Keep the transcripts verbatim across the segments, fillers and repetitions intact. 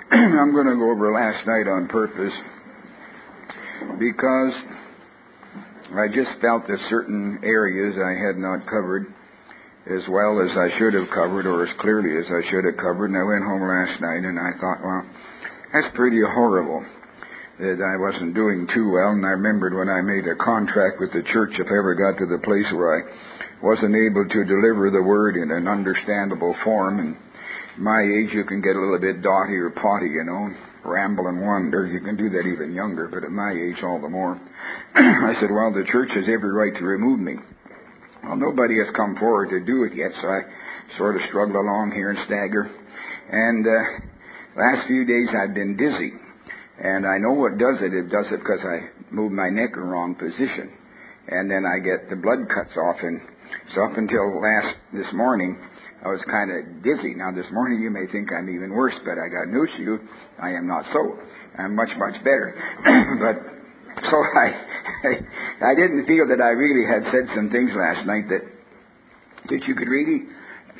I'm going to go over last night on purpose because I just felt that certain areas I had not covered as well as I should have covered, or as clearly as I should have covered. And I went home last night and I thought, well, that's pretty horrible that I wasn't doing too well. And I remembered when I made a contract with the church, if I ever got to the place where I wasn't able to deliver the word in an understandable form. And my age, you can get a little bit dotty or potty, you know, ramble and wander. You can do that even younger, but at my age, all the more. I said, well, the church has every right to remove me. Well, nobody has come forward to do it yet, so I sort of struggle along here and stagger. And uh, last few days I've been dizzy. And I know what does it. It does it because I move my neck in the wrong position. And then I get the blood cuts off. And so up until last, this morning, I was kind of dizzy. Now this morning you may think I'm even worse, but I got news to you. I am not so. I'm much, much better. but So I, I I didn't feel that I really had said some things last night that that you could really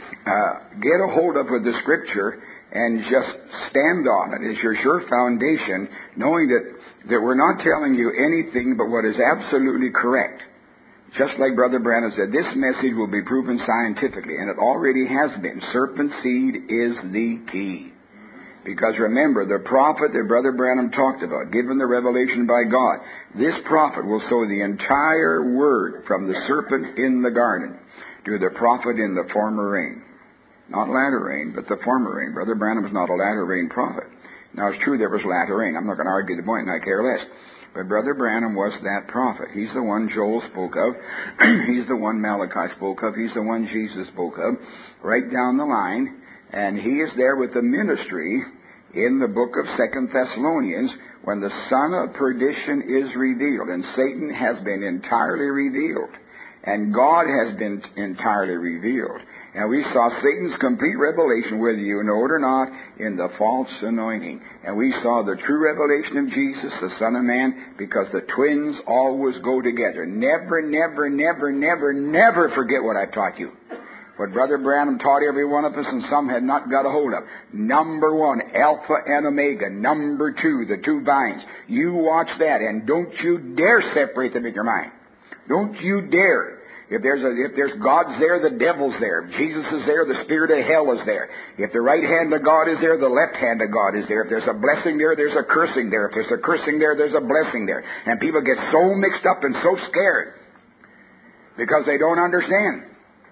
uh, get a hold of with the Scripture and just stand on it as your sure foundation, knowing that, that we're not telling you anything but what is absolutely correct. Just like Brother Branham said, this message will be proven scientifically, and it already has been. Serpent seed is the key. Because remember, the prophet that Brother Branham talked about, given the revelation by God, this prophet will sow the entire word from the serpent in the garden to the prophet in the former rain. Not latter rain, but the former rain. Brother Branham is not a latter rain prophet. Now, it's true there was latter rain. I'm not going to argue the point, and I care less. But Brother Branham was that prophet. He's the one Joel spoke of. He's the one Malachi spoke of. He's the one Jesus spoke of. Right down the line. And he is there with the ministry in the book of Second Thessalonians when the son of perdition is revealed. And Satan has been entirely revealed. And God has been entirely revealed. And we saw Satan's complete revelation, whether you know it or not, in the false anointing. And we saw the true revelation of Jesus, the Son of Man, because the twins always go together. Never, never, never, never, never forget what I've taught you. What Brother Branham taught every one of us, and some had not got a hold of. Number one, Alpha and Omega. Number two, the two vines. You watch that, and don't you dare separate them in your mind. Don't you dare. If there's a, if there's God's there, the devil's there. If Jesus is there, the spirit of hell is there. If the right hand of God is there, the left hand of God is there. If there's a blessing there, there's a cursing there. If there's a cursing there, there's a blessing there. And people get so mixed up and so scared because they don't understand.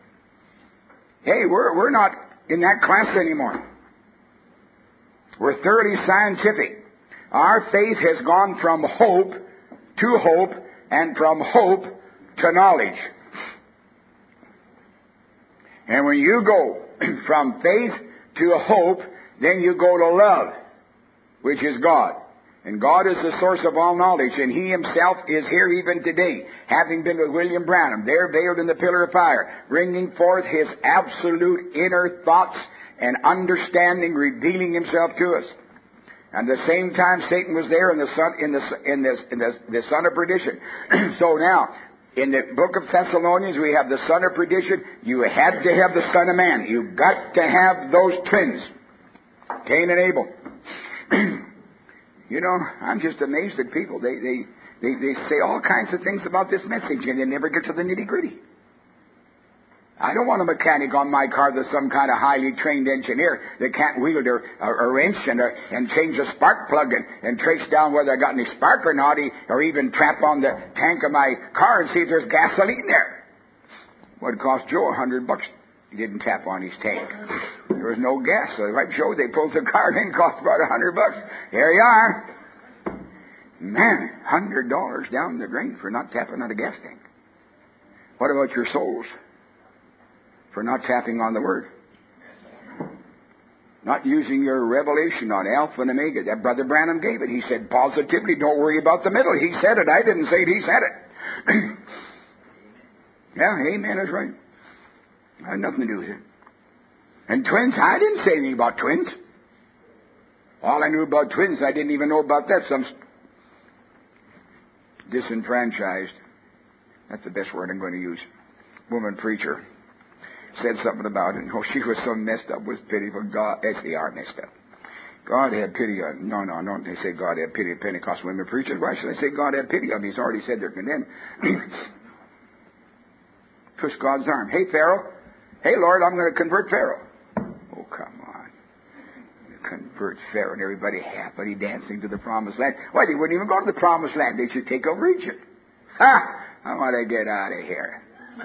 Hey, we're we're not in that class anymore. We're thoroughly scientific. Our faith has gone from hope to hope and from hope to knowledge. And when you go from faith to hope, then you go to love, which is God. And God is the source of all knowledge, and He Himself is here even today, having been with William Branham, there veiled in the pillar of fire, bringing forth His absolute inner thoughts and understanding, revealing Himself to us. And at the same time, Satan was there in the son, in the in the in the, the son of perdition. So now, in the book of Thessalonians, we have the son of perdition. You had to have the son of man. You've got to have those twins, Cain and Abel. You know, I'm just amazed at people. They, they, they, they say all kinds of things about this message, and they never get to the nitty-gritty. I don't want a mechanic on my car that's some kind of highly trained engineer that can't wield a, a, a wrench and, a, and change a spark plug and, and trace down whether I got any spark or not, or even trap on the tank of my car and see if there's gasoline there. What cost Joe a hundred bucks? He didn't tap on his tank. There was no gas. So right, Joe, they pulled the car in, cost about a hundred bucks. Here you are. Man, hundred dollars down the drain for not tapping on a gas tank. What about your souls? For not tapping on the Word. Not using your revelation on Alpha and Omega. That Brother Branham gave it. He said positively, don't worry about the middle. He said it. I didn't say it. He said it. Yeah, amen is right. I had nothing to do with it. And twins, I didn't say anything about twins. All I knew about twins, I didn't even know about that. Some disenfranchised, that's the best word I'm going to use, woman preacher said something about it. Oh, she was so messed up with pitiful God. Yes, they are messed up. God had pity on... No, no, no. They say God had pity on Pentecostal women preachers. Why should they say God had pity on them? He's already said they're condemned. Twist God's arm. Hey, Pharaoh. Hey, Lord, I'm going to convert Pharaoh. Oh, come on. Convert Pharaoh and everybody happily dancing to the promised land. Why, they wouldn't even go to the promised land. They should take over Egypt. Ha! I want to get out of here.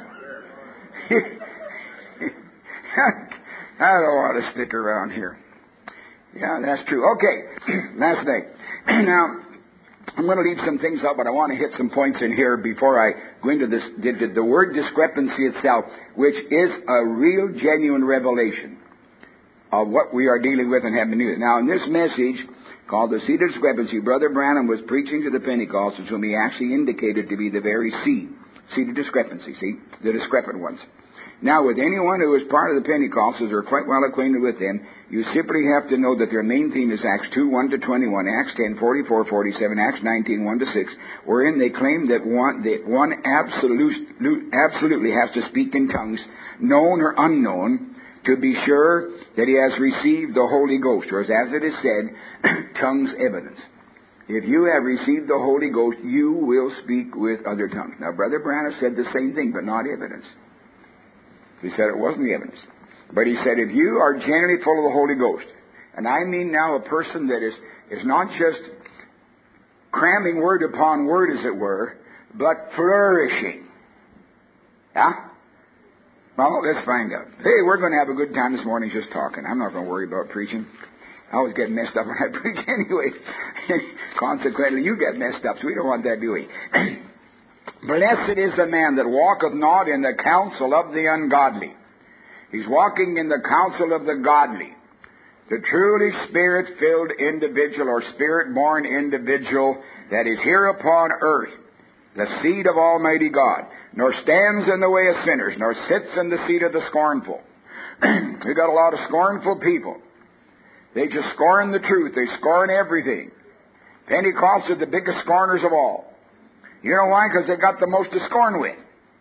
I don't want to stick around here. Yeah, that's true. Okay, last night. Now, I'm going to leave some things out, but I want to hit some points in here before I go into this. The, the word discrepancy itself, which is a real, genuine revelation of what we are dealing with and have been doing. Now, in this message called the Seed of Discrepancy, Brother Branham was preaching to the Pentecostals whom he actually indicated to be the very seed. Seed of discrepancy, see? The discrepant ones. Now, with anyone who is part of the Pentecostals or quite well acquainted with them, you simply have to know that their main theme is Acts two, one to twenty-one, Acts ten, forty-four, forty-seven, Acts nineteen, one to six, wherein they claim that one, that one absolute, absolutely has to speak in tongues, known or unknown, to be sure that he has received the Holy Ghost, or as it is said, tongues evidence. If you have received the Holy Ghost, you will speak with other tongues. Now, Brother Branham said the same thing, but not evidence. He said it wasn't the evidence. But he said, if you are genuinely full of the Holy Ghost, and I mean now a person that is, is not just cramming word upon word, as it were, but flourishing. Yeah? Well, let's find out. Hey, we're going to have a good time this morning just talking. I'm not going to worry about preaching. I always get messed up when I preach anyway. Consequently, you get messed up, so we don't want that, do we? Blessed is the man that walketh not in the counsel of the ungodly. He's walking in the counsel of the godly. The truly Spirit-filled individual or Spirit-born individual that is here upon earth, the seed of Almighty God, nor stands in the way of sinners, nor sits in the seat of the scornful. We've got a lot of scornful people. They just scorn the truth. They scorn everything. Pentecostals are the biggest scorners of all. You know why? Because they got the most to scorn with.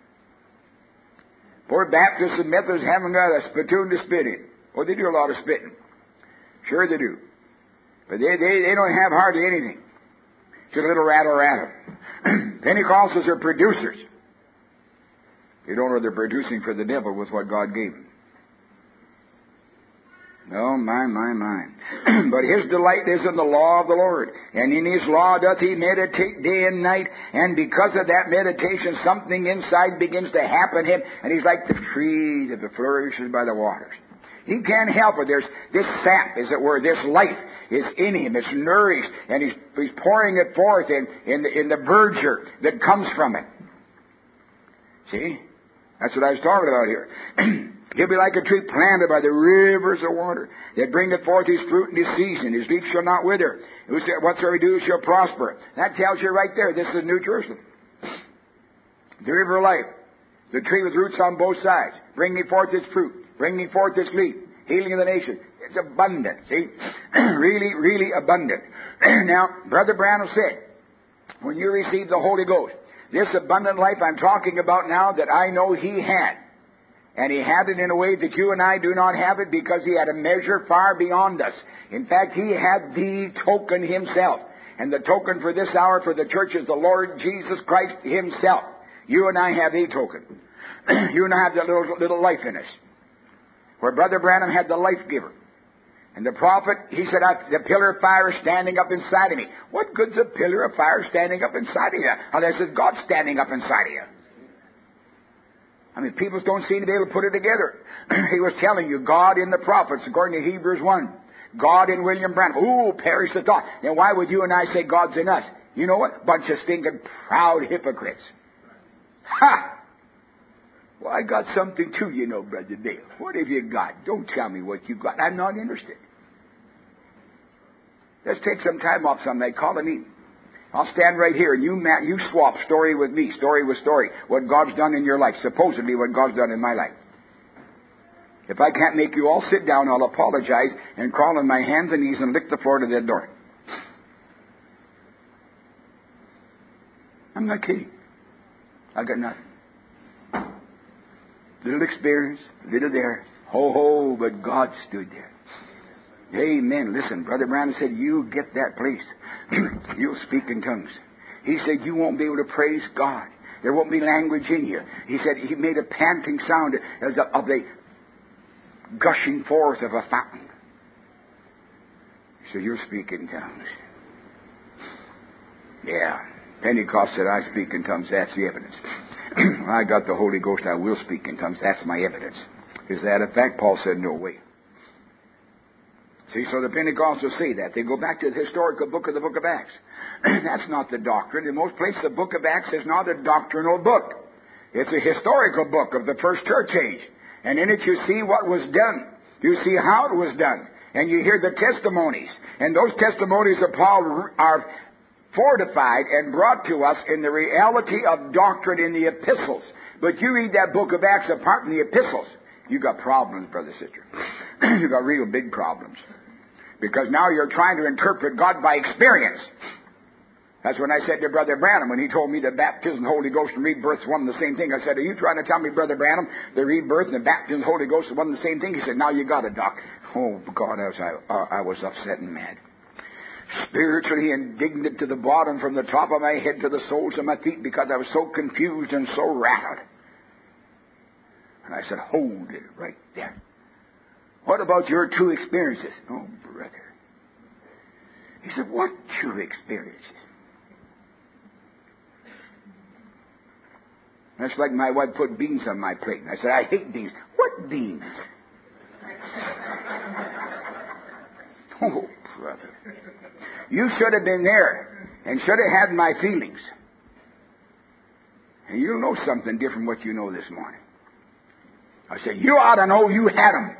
Poor Baptists and Methodists haven't got a spittoon to spit in. Well, they do a lot of spitting. Sure they do. But they, they, they don't have hardly anything. Just a little rattle rattle. Pentecostals are producers. They don't know they're producing for the devil with what God gave them. Oh, my, my, my. But his delight is in the law of the Lord, and in his law doth he meditate day and night, and because of that meditation, something inside begins to happen to him, and he's like the tree that flourishes by the waters. He can't help it. There's this sap, as it were, this life is in him. It's nourished, and he's, he's pouring it forth in, in, the, in the verdure that comes from it. See? That's what I was talking about here. He'll be like a tree planted by the rivers of water, that bringeth forth his fruit in his season. His leaf shall not wither. Whatsoever he do shall prosper. That tells you right there, this is New Jerusalem. The river of life. The tree with roots on both sides, bringing forth its fruit, bringing forth its leaf, healing of the nation. It's abundant, see? really, really abundant. Now, Brother Branham said, when you receive the Holy Ghost, this abundant life I'm talking about now that I know he had, and he had it in a way that you and I do not have it, because he had a measure far beyond us. In fact, he had the token himself. And the token for this hour for the church is the Lord Jesus Christ himself. You and I have a token. You and I have that little, little life in us. Where Brother Branham had the life giver. And the prophet, he said, the pillar of fire is standing up inside of me. What good's a pillar of fire standing up inside of you? Unless it's God standing up inside of you. I mean, people don't seem to be able to put it together. He was telling you, God in the prophets, according to Hebrews one. God in William Branham. Ooh, perish the thought. Then why would you and I say God's in us? You know what? Bunch of stinking proud hypocrites. Ha! Well, I got something too, you know, Brother Dale. What have you got? Don't tell me what you got. I'm not interested. Let's take some time off someday. Call a meeting. I'll stand right here, and you ma- you swap story with me, story with story, what God's done in your life, supposedly what God's done in my life. If I can't make you all sit down, I'll apologize and crawl on my hands and knees and lick the floor to that door. I'm not kidding. I got nothing. Little experience, little there. Ho, ho, but God stood there. Amen. Listen, Brother Branham said, you get that place. You'll speak in tongues. He said, you won't be able to praise God. There won't be language in you. He said, he made a panting sound as of the gushing forth of a fountain. So you'll speak in tongues. Yeah. Pentecost said, I speak in tongues. That's the evidence. I got the Holy Ghost. I will speak in tongues. That's my evidence. Is that a fact? Paul said, no way. See, so the Pentecostals say that. They go back to the historical book of the book of Acts. That's not the doctrine. In most places, the book of Acts is not a doctrinal book. It's a historical book of the first church age. And in it you see what was done. You see how it was done. And you hear the testimonies. And those testimonies of Paul are fortified and brought to us in the reality of doctrine in the epistles. But you read that book of Acts apart from the epistles, you got problems, brother, sister. You got real big problems. Because now you're trying to interpret God by experience. That's when I said to Brother Branham, when he told me that baptism, Holy Ghost, and rebirth is one and the same thing. I said, are you trying to tell me, Brother Branham, the rebirth and the baptism, Holy Ghost is one and the same thing? He said, now you got it, Doc. Oh, God, I was, I, I was upset and mad. Spiritually indignant to the bottom, from the top of my head to the soles of my feet, because I was so confused and so rattled. And I said, hold it right there. What about your true experiences? Oh, brother. He said, what true experiences? That's like my wife put beans on my plate. And I said, I hate beans. What beans? Oh, brother. You should have been there and should have had my feelings. And you'll know something different what you know this morning. I said, you ought to know you had them.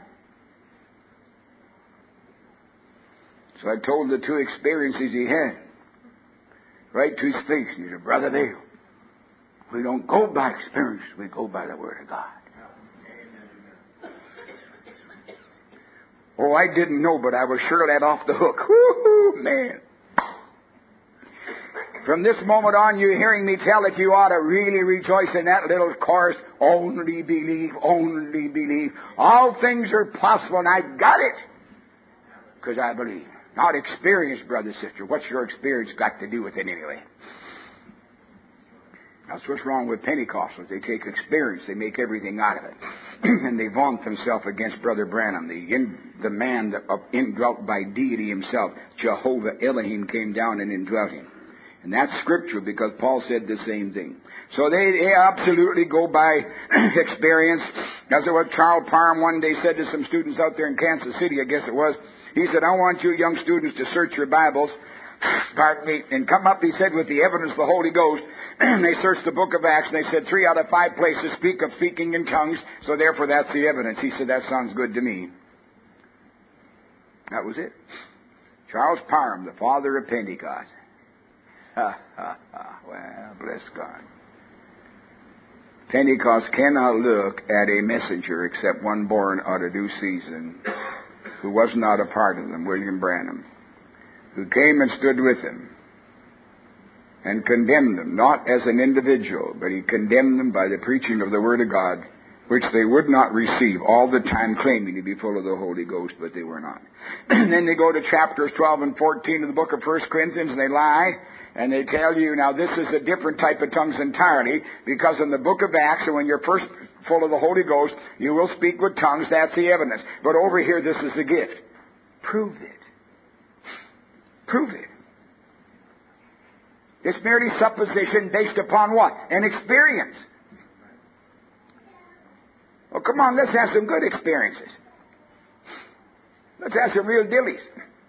So I told the two experiences he had. Right to his face. He said, Brother Dale, we don't go by experience. We go by the Word of God. Oh, I didn't know, but I was sure let off the hook. Woo-hoo, man. From this moment on, you're hearing me tell it, you ought to really rejoice in that little chorus. Only believe, only believe. All things are possible, and I got it. Because I believe. Not experience, brother, sister. What's your experience got to do with it anyway? That's what's wrong with Pentecostals. They take experience. They make everything out of it. And they vaunt themselves against Brother Branham, the in, the man that, uh, indwelt by deity himself. Jehovah Elohim came down and indwelt him. And that's scripture, because Paul said the same thing. So they, they absolutely go by experience. As what Charles Parham one day said to some students out there in Kansas City, I guess it was. He said, I want you young students to search your Bibles, pardon me, and come up, he said, with the evidence of the Holy Ghost. And they searched the book of Acts, and they said three out of five places speak of speaking in tongues, so therefore that's the evidence. He said, that sounds good to me. That was it. Charles Parham, the father of Pentecost. Ha, ha, ha. Well, bless God. Pentecost cannot look at a messenger except one born out of due season, who was not a part of them, William Branham, who came and stood with them and condemned them, not as an individual, but he condemned them by the preaching of the Word of God, which they would not receive, all the time claiming to be full of the Holy Ghost, but they were not. And then they go to chapters twelve and fourteen of the book of First Corinthians, and they lie, and they tell you, now this is a different type of tongues entirely, because in the book of Acts, when you're first full of the Holy Ghost, you will speak with tongues, that's the evidence. But over here, this is the gift. Prove it. Prove it. It's merely supposition based upon what? An experience. Well, come on, let's have some good experiences. Let's have some real dillies.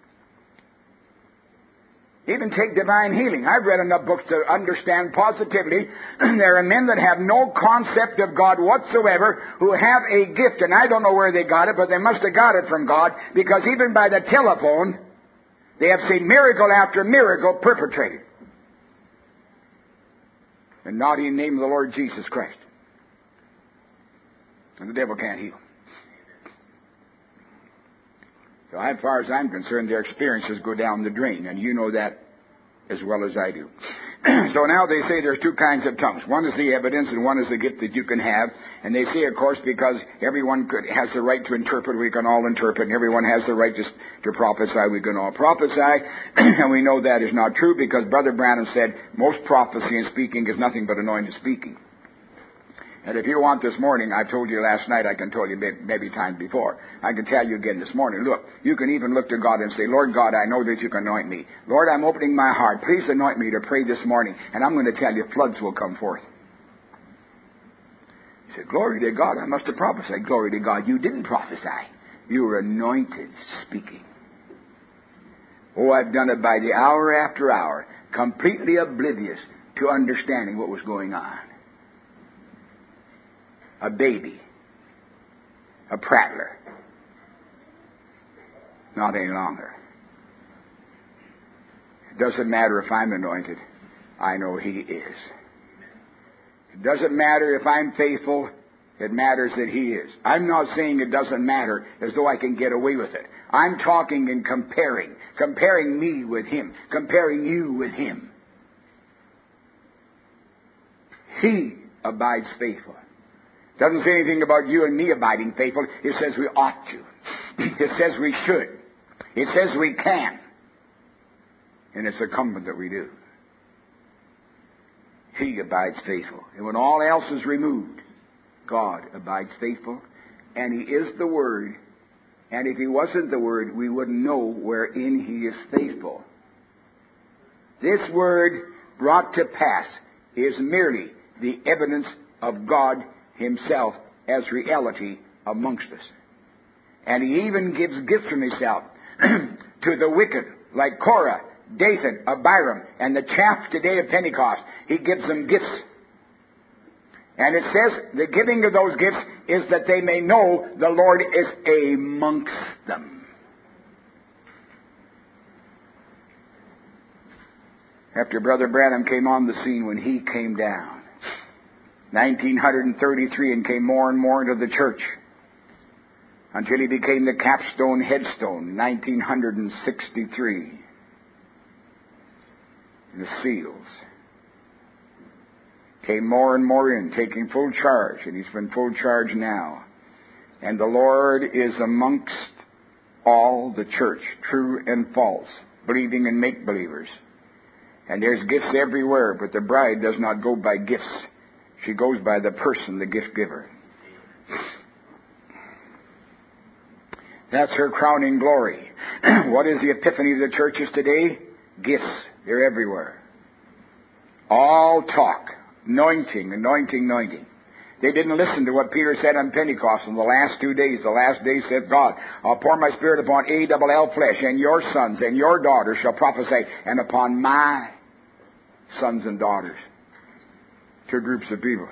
Even take divine healing. I've read enough books to understand positively there are men that have no concept of God whatsoever who have a gift, and I don't know where they got it, but they must have got it from God, because even by the telephone, they have seen miracle after miracle perpetrated. And not in the name of the Lord Jesus Christ. And the devil can't heal. So as far as I'm concerned, their experiences go down the drain, and you know that as well as I do. So now they say there's two kinds of tongues. One is the evidence and one is the gift that you can have. And they say, of course, because everyone could, has the right to interpret, we can all interpret. And everyone has the right to, to prophesy, we can all prophesy. And we know that is not true because Brother Branham said most prophecy and speaking is nothing but anointed speaking. And if you want this morning, I've told you last night, I can tell you maybe times before. I can tell you again this morning. Look, you can even look to God and say, Lord God, I know that you can anoint me. Lord, I'm opening my heart. Please anoint me to pray this morning. And I'm going to tell you, floods will come forth. He said, glory to God, I must have prophesied. Glory to God, you didn't prophesy. You were anointed speaking. Oh, I've done it by the hour after hour, completely oblivious to understanding what was going on. A baby, a prattler, not any longer. It doesn't matter if I'm anointed. I know He is. It doesn't matter if I'm faithful. It matters that He is. I'm not saying it doesn't matter as though I can get away with it. I'm talking and comparing, comparing me with Him, comparing you with Him. He abides faithful. Doesn't say anything about you and me abiding faithful. It says we ought to. It says we should. It says we can. And it's incumbent that we do. He abides faithful. And when all else is removed, God abides faithful. And He is the Word. And if He wasn't the Word, we wouldn't know wherein He is faithful. This Word brought to pass is merely the evidence of God Himself as reality amongst us. And He even gives gifts from Himself to the wicked, like Korah, Dathan, Abiram, and the chaff today of Pentecost. He gives them gifts. And it says the giving of those gifts is that they may know the Lord is amongst them. After Brother Branham came on the scene, when he came down, nineteen thirty-three, and came more and more into the church until he became the capstone headstone, nineteen sixty-three. The seals came more and more in, taking full charge, and he's been full charge now. And the Lord is amongst all the church, true and false, believing and make-believers. And there's gifts everywhere, but the bride does not go by gifts. She goes by the person, the gift giver. That's her crowning glory. What is the epiphany of the churches today? Gifts. They're everywhere. All talk. Anointing, anointing, anointing. They didn't listen to what Peter said on Pentecost in the last two days. The last day said God, I'll pour my Spirit upon A L L flesh, and your sons and your daughters shall prophesy, and upon my sons and daughters. Two groups of people.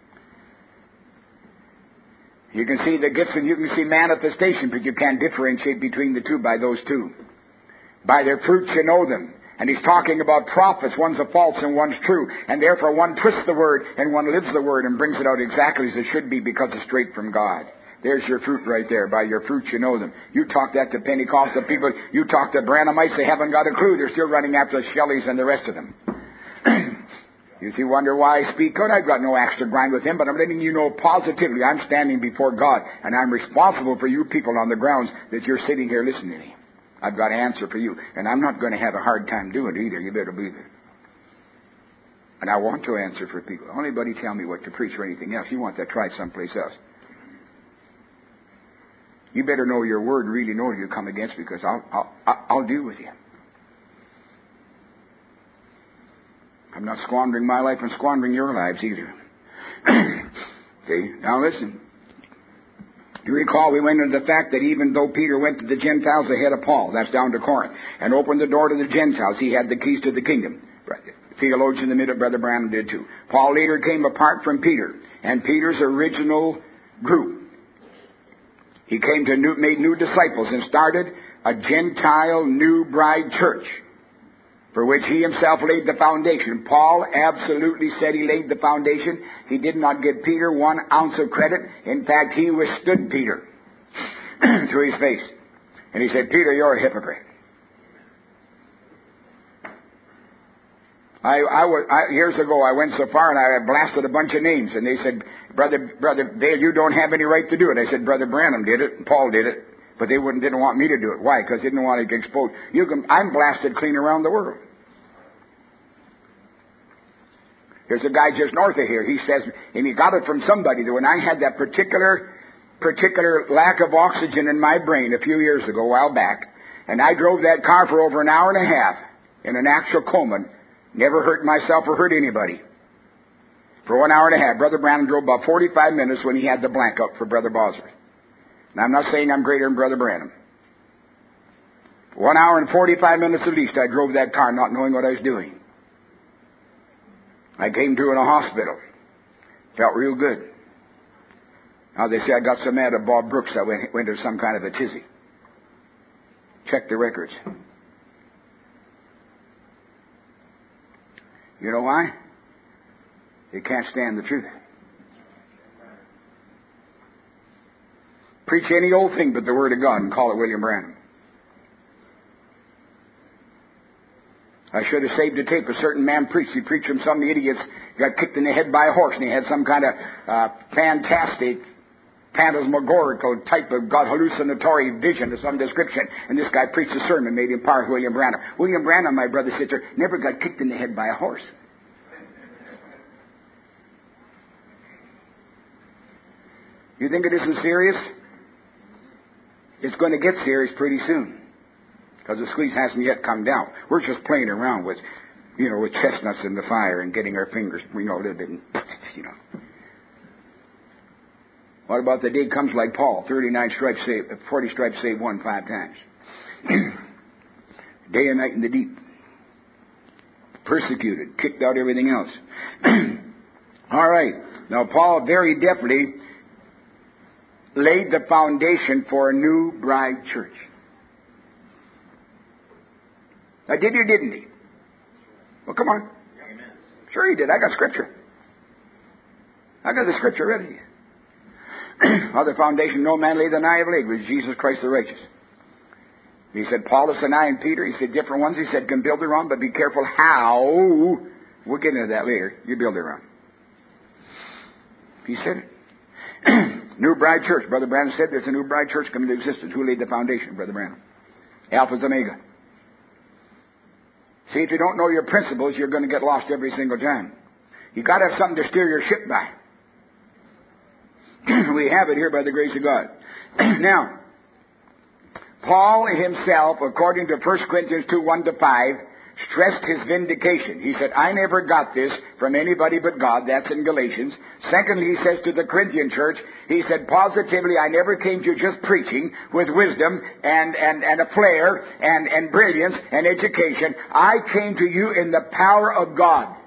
You can see the gifts and you can see manifestation, but you can't differentiate between the two by those two. By their fruits you know them. And he's talking about prophets. One's a false and one's true. And therefore one twists the word and one lives the word and brings it out exactly as it should be because it's straight from God. There's your fruit right there. By your fruits you know them. You talk that to Pentecostal people. You talk to Branhamites. They haven't got a clue. They're still running after the Shelleys and the rest of them. You see, wonder why I speak out? I've got no axe to grind with him, but I'm letting you know positively I'm standing before God, and I'm responsible for you people on the grounds that you're sitting here listening to me. I've got an answer for you, and I'm not going to have a hard time doing it either. You better believe it. And I want to answer for people. Don't anybody tell me what to preach or anything else. You want that, try someplace else. You better know your word and really know who you come against, because I'll, I'll, I'll deal with you. I'm not squandering my life and squandering your lives either. Okay, now listen. You recall we went into the fact that even though Peter went to the Gentiles ahead of Paul, that's down to Corinth, and opened the door to the Gentiles, he had the keys to the kingdom. Theologian in the middle, Brother Branham did too. Paul later came apart from Peter, and Peter's original group. He came to new, made new disciples and started a Gentile new bride church, for which he himself laid the foundation. Paul absolutely said he laid the foundation. He did not give Peter one ounce of credit. In fact, he withstood Peter to his face. And he said, Peter, you're a hypocrite. I, I was, I, years ago, I went so far and I blasted a bunch of names. And they said, Brother, Brother Dale, you don't have any right to do it. I said, Brother Branham did it, and Paul did it. But they wouldn't, didn't want me to do it. Why? Because they didn't want to get exposed. You can, I'm blasted clean around the world. There's a guy just north of here. He says, and he got it from somebody, that when I had that particular, particular lack of oxygen in my brain a few years ago, a while back, and I drove that car for over an hour and a half in an actual coma, never hurt myself or hurt anybody. For one hour and a half, Brother Branham drove about forty-five minutes when he had the blank up for Brother Bosworth. And I'm not saying I'm greater than Brother Branham. One hour and forty-five minutes at least, I drove that car not knowing what I was doing. I came to in a hospital. Felt real good. Now they say I got so mad at Bob Brooks I went, went to some kind of a tizzy. Check the records. You know why? They can't stand the truth. Preach any old thing but the Word of God and call it William Branham. I should have saved a tape. A certain man preached. He preached from some idiots, got kicked in the head by a horse, and he had some kind of uh, fantastic, phantasmagorical type of God hallucinatory vision of some description. And this guy preached a sermon, made him powerful, William Branham. William Branham, my brother, sister, never got kicked in the head by a horse. You think it isn't serious? It's going to get serious pretty soon. Because the squeeze hasn't yet come down. We're just playing around with, you know, with chestnuts in the fire and getting our fingers, you know, a little bit, you know. What about the day comes like Paul, thirty-nine stripes saved, forty stripes saved one five times. Day and night in the deep. Persecuted, kicked out everything else. All right. Now Paul very definitely laid the foundation for a new bride church. Now, did he or didn't he? Well, come on. Amen. Sure he did. I got scripture. I got the scripture ready. Other foundation no man laid than I have laid was Jesus Christ the righteous. He said, Paulus and I and Peter, he said, different ones. He said, can build their own, but be careful how. We'll get into that later. You build their own. He said it. New bride church. Brother Branham said there's a new bride church coming into existence. Who laid the foundation? Brother Branham. Alpha's Omega. See, if you don't know your principles, you're going to get lost every single time. You've got to have something to steer your ship by. We have it here by the grace of God. Now, Paul himself, according to First Corinthians two, one to five, stressed his vindication. He said, I never got this from anybody but God. That's in Galatians. Secondly, he says to the Corinthian church, he said, positively, I never came to you just preaching with wisdom and, and, and a flair and, and brilliance and education. I came to you in the power of God.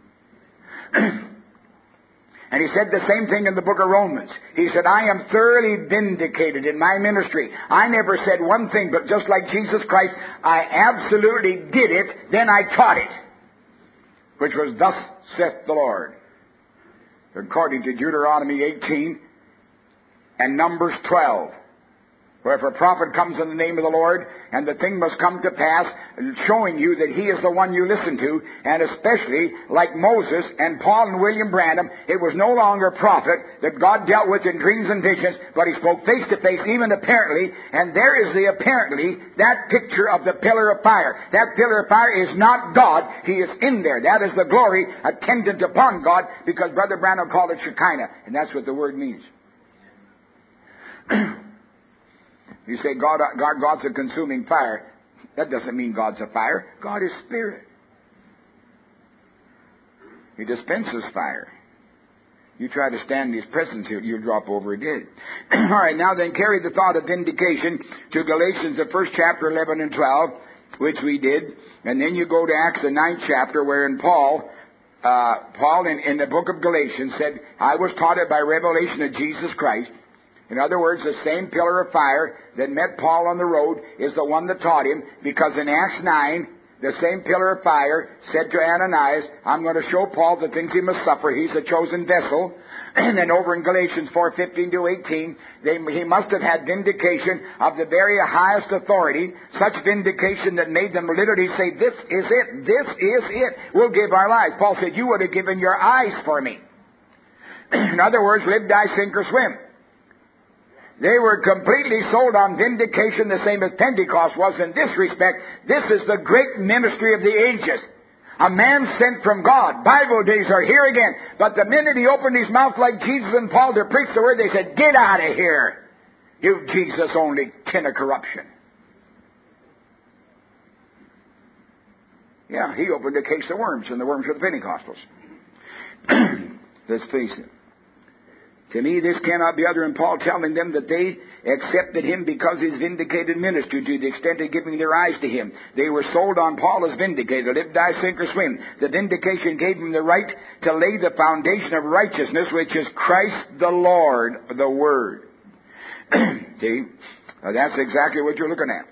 And he said the same thing in the book of Romans. He said, I am thoroughly vindicated in my ministry. I never said one thing, but just like Jesus Christ, I absolutely did it, then I taught it. Which was, thus saith the Lord. According to Deuteronomy eighteen and Numbers twelve. Where if a prophet comes in the name of the Lord, and the thing must come to pass, showing you that he is the one you listen to, and especially, like Moses and Paul and William Branham, it was no longer a prophet that God dealt with in dreams and visions, but he spoke face to face, even apparently, and there is the apparently, that picture of the pillar of fire. That pillar of fire is not God, he is in there. That is the glory attendant upon God, because Brother Branham called it Shekinah, and that's what the word means. You say God, God, God's a consuming fire. That doesn't mean God's a fire. God is spirit. He dispenses fire. You try to stand in his presence, you'll drop over dead. All right, now then carry the thought of vindication to Galatians, the first chapter, eleven and twelve, which we did. And then you go to Acts, the ninth chapter, wherein Paul, uh, Paul in, in the book of Galatians said, I was taught it by revelation of Jesus Christ. In other words, the same pillar of fire that met Paul on the road is the one that taught him, because in Acts nine, the same pillar of fire said to Ananias, I'm going to show Paul the things he must suffer. He's a chosen vessel. And then over in Galatians four fifteen to eighteen, they, he must have had vindication of the very highest authority, such vindication that made them literally say, this is it, this is it, we'll give our lives. Paul said, you would have given your eyes for me. In other words, live, die, sink, or swim. They were completely sold on vindication, the same as Pentecost was in this respect. This is the great ministry of the ages. A man sent from God. Bible days are here again. But the minute he opened his mouth like Jesus and Paul to preach the word, they said, get out of here. You Jesus only kin of corruption. Yeah, he opened a case of worms, and the worms were the Pentecostals. Let's face it. To me, this cannot be other than Paul telling them that they accepted him because his vindicated ministry, to the extent of giving their eyes to him. They were sold on Paul as vindicated. Live, die, sink, or swim. The vindication gave him the right to lay the foundation of righteousness, which is Christ the Lord, the Word. See? Now, that's exactly what you're looking at.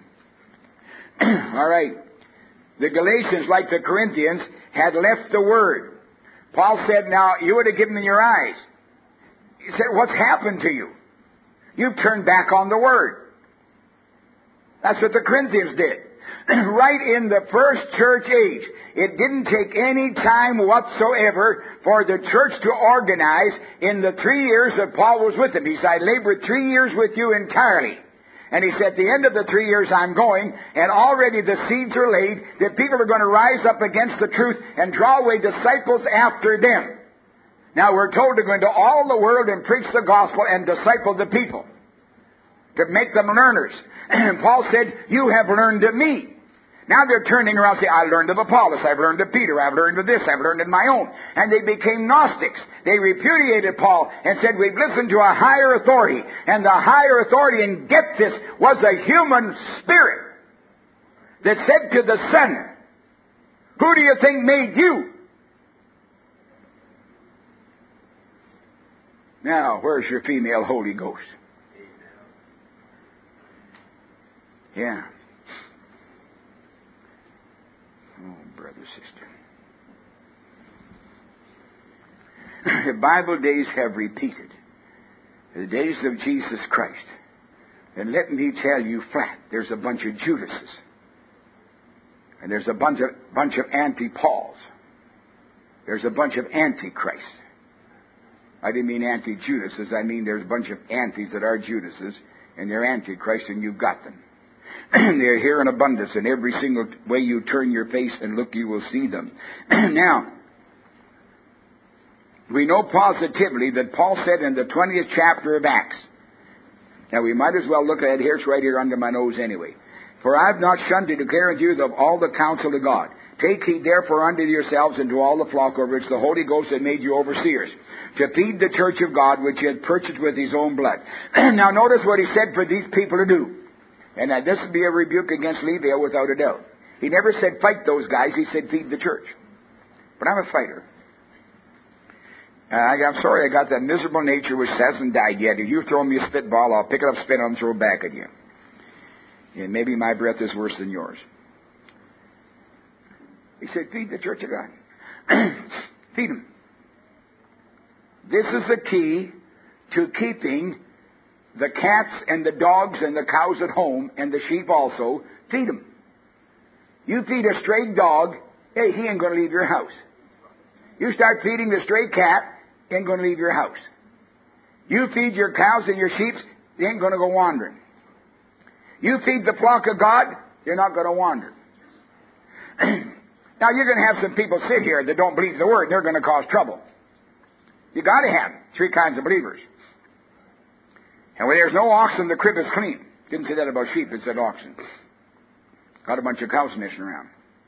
All right. The Galatians, like the Corinthians, had left the Word. Paul said, now, you would have given them your eyes. He said, what's happened to you? You've turned back on the Word. That's what the Corinthians did. Right in the first church age, it didn't take any time whatsoever for the church to organize in the three years that Paul was with them. He said, I labored three years with you entirely. And he said, at the end of the three years I'm going, and already the seeds are laid, that people are going to rise up against the truth and draw away disciples after them. Now we're told to go into all the world and preach the gospel and disciple the people, to make them learners. And Paul said, you have learned of me. Now they're turning around and saying, I learned of Apollos, I've learned of Peter, I've learned of this, I've learned of my own. And they became Gnostics. They repudiated Paul and said, we've listened to a higher authority. And the higher authority, and get this, was a human spirit that said to the Son, who do you think made you? Now, where's your female Holy Ghost? Yeah. Oh, brother, sister. The Bible days have repeated the days of Jesus Christ. And let me tell you flat, there's a bunch of Judases. And there's a bunch of, bunch of anti-Pauls. There's a bunch of antichrists. I didn't mean anti-Judases. I mean there's a bunch of antis that are Judases, and they're antichrists, and you've got them. They're here in abundance, and every single way you turn your face and look, you will see them. Now, we know positively that Paul said in the twentieth chapter of Acts, now we might as well look at it here, it's right here under my nose anyway. For I have not shunned to declare unto you of all the counsel of God. Take heed therefore unto yourselves and to all the flock over which the Holy Ghost had made you overseers, to feed the church of God which he had purchased with his own blood. Now notice what he said for these people to do. And uh, this would be a rebuke against Levi without a doubt. He never said fight those guys, he said feed the church. But I'm a fighter. Uh, I, I'm sorry I got that miserable nature which hasn't died yet. If you throw me a spitball, I'll pick it up, spit it, and throw it back at you. And maybe my breath is worse than yours. He said, feed the church of God. Feed them. This is the key to keeping the cats and the dogs and the cows at home, and the sheep also. Feed them. You feed a stray dog, hey, he ain't going to leave your house. You start feeding the stray cat, he ain't going to leave your house. You feed your cows and your sheep, they ain't going to go wandering. You feed the flock of God, you're not going to wander. Now, you're going to have some people sit here that don't believe the word. They're going to cause trouble. You got to have three kinds of believers. And when there's no oxen, the crib is clean. Didn't say that about sheep, it said oxen. Got a bunch of cows messing around.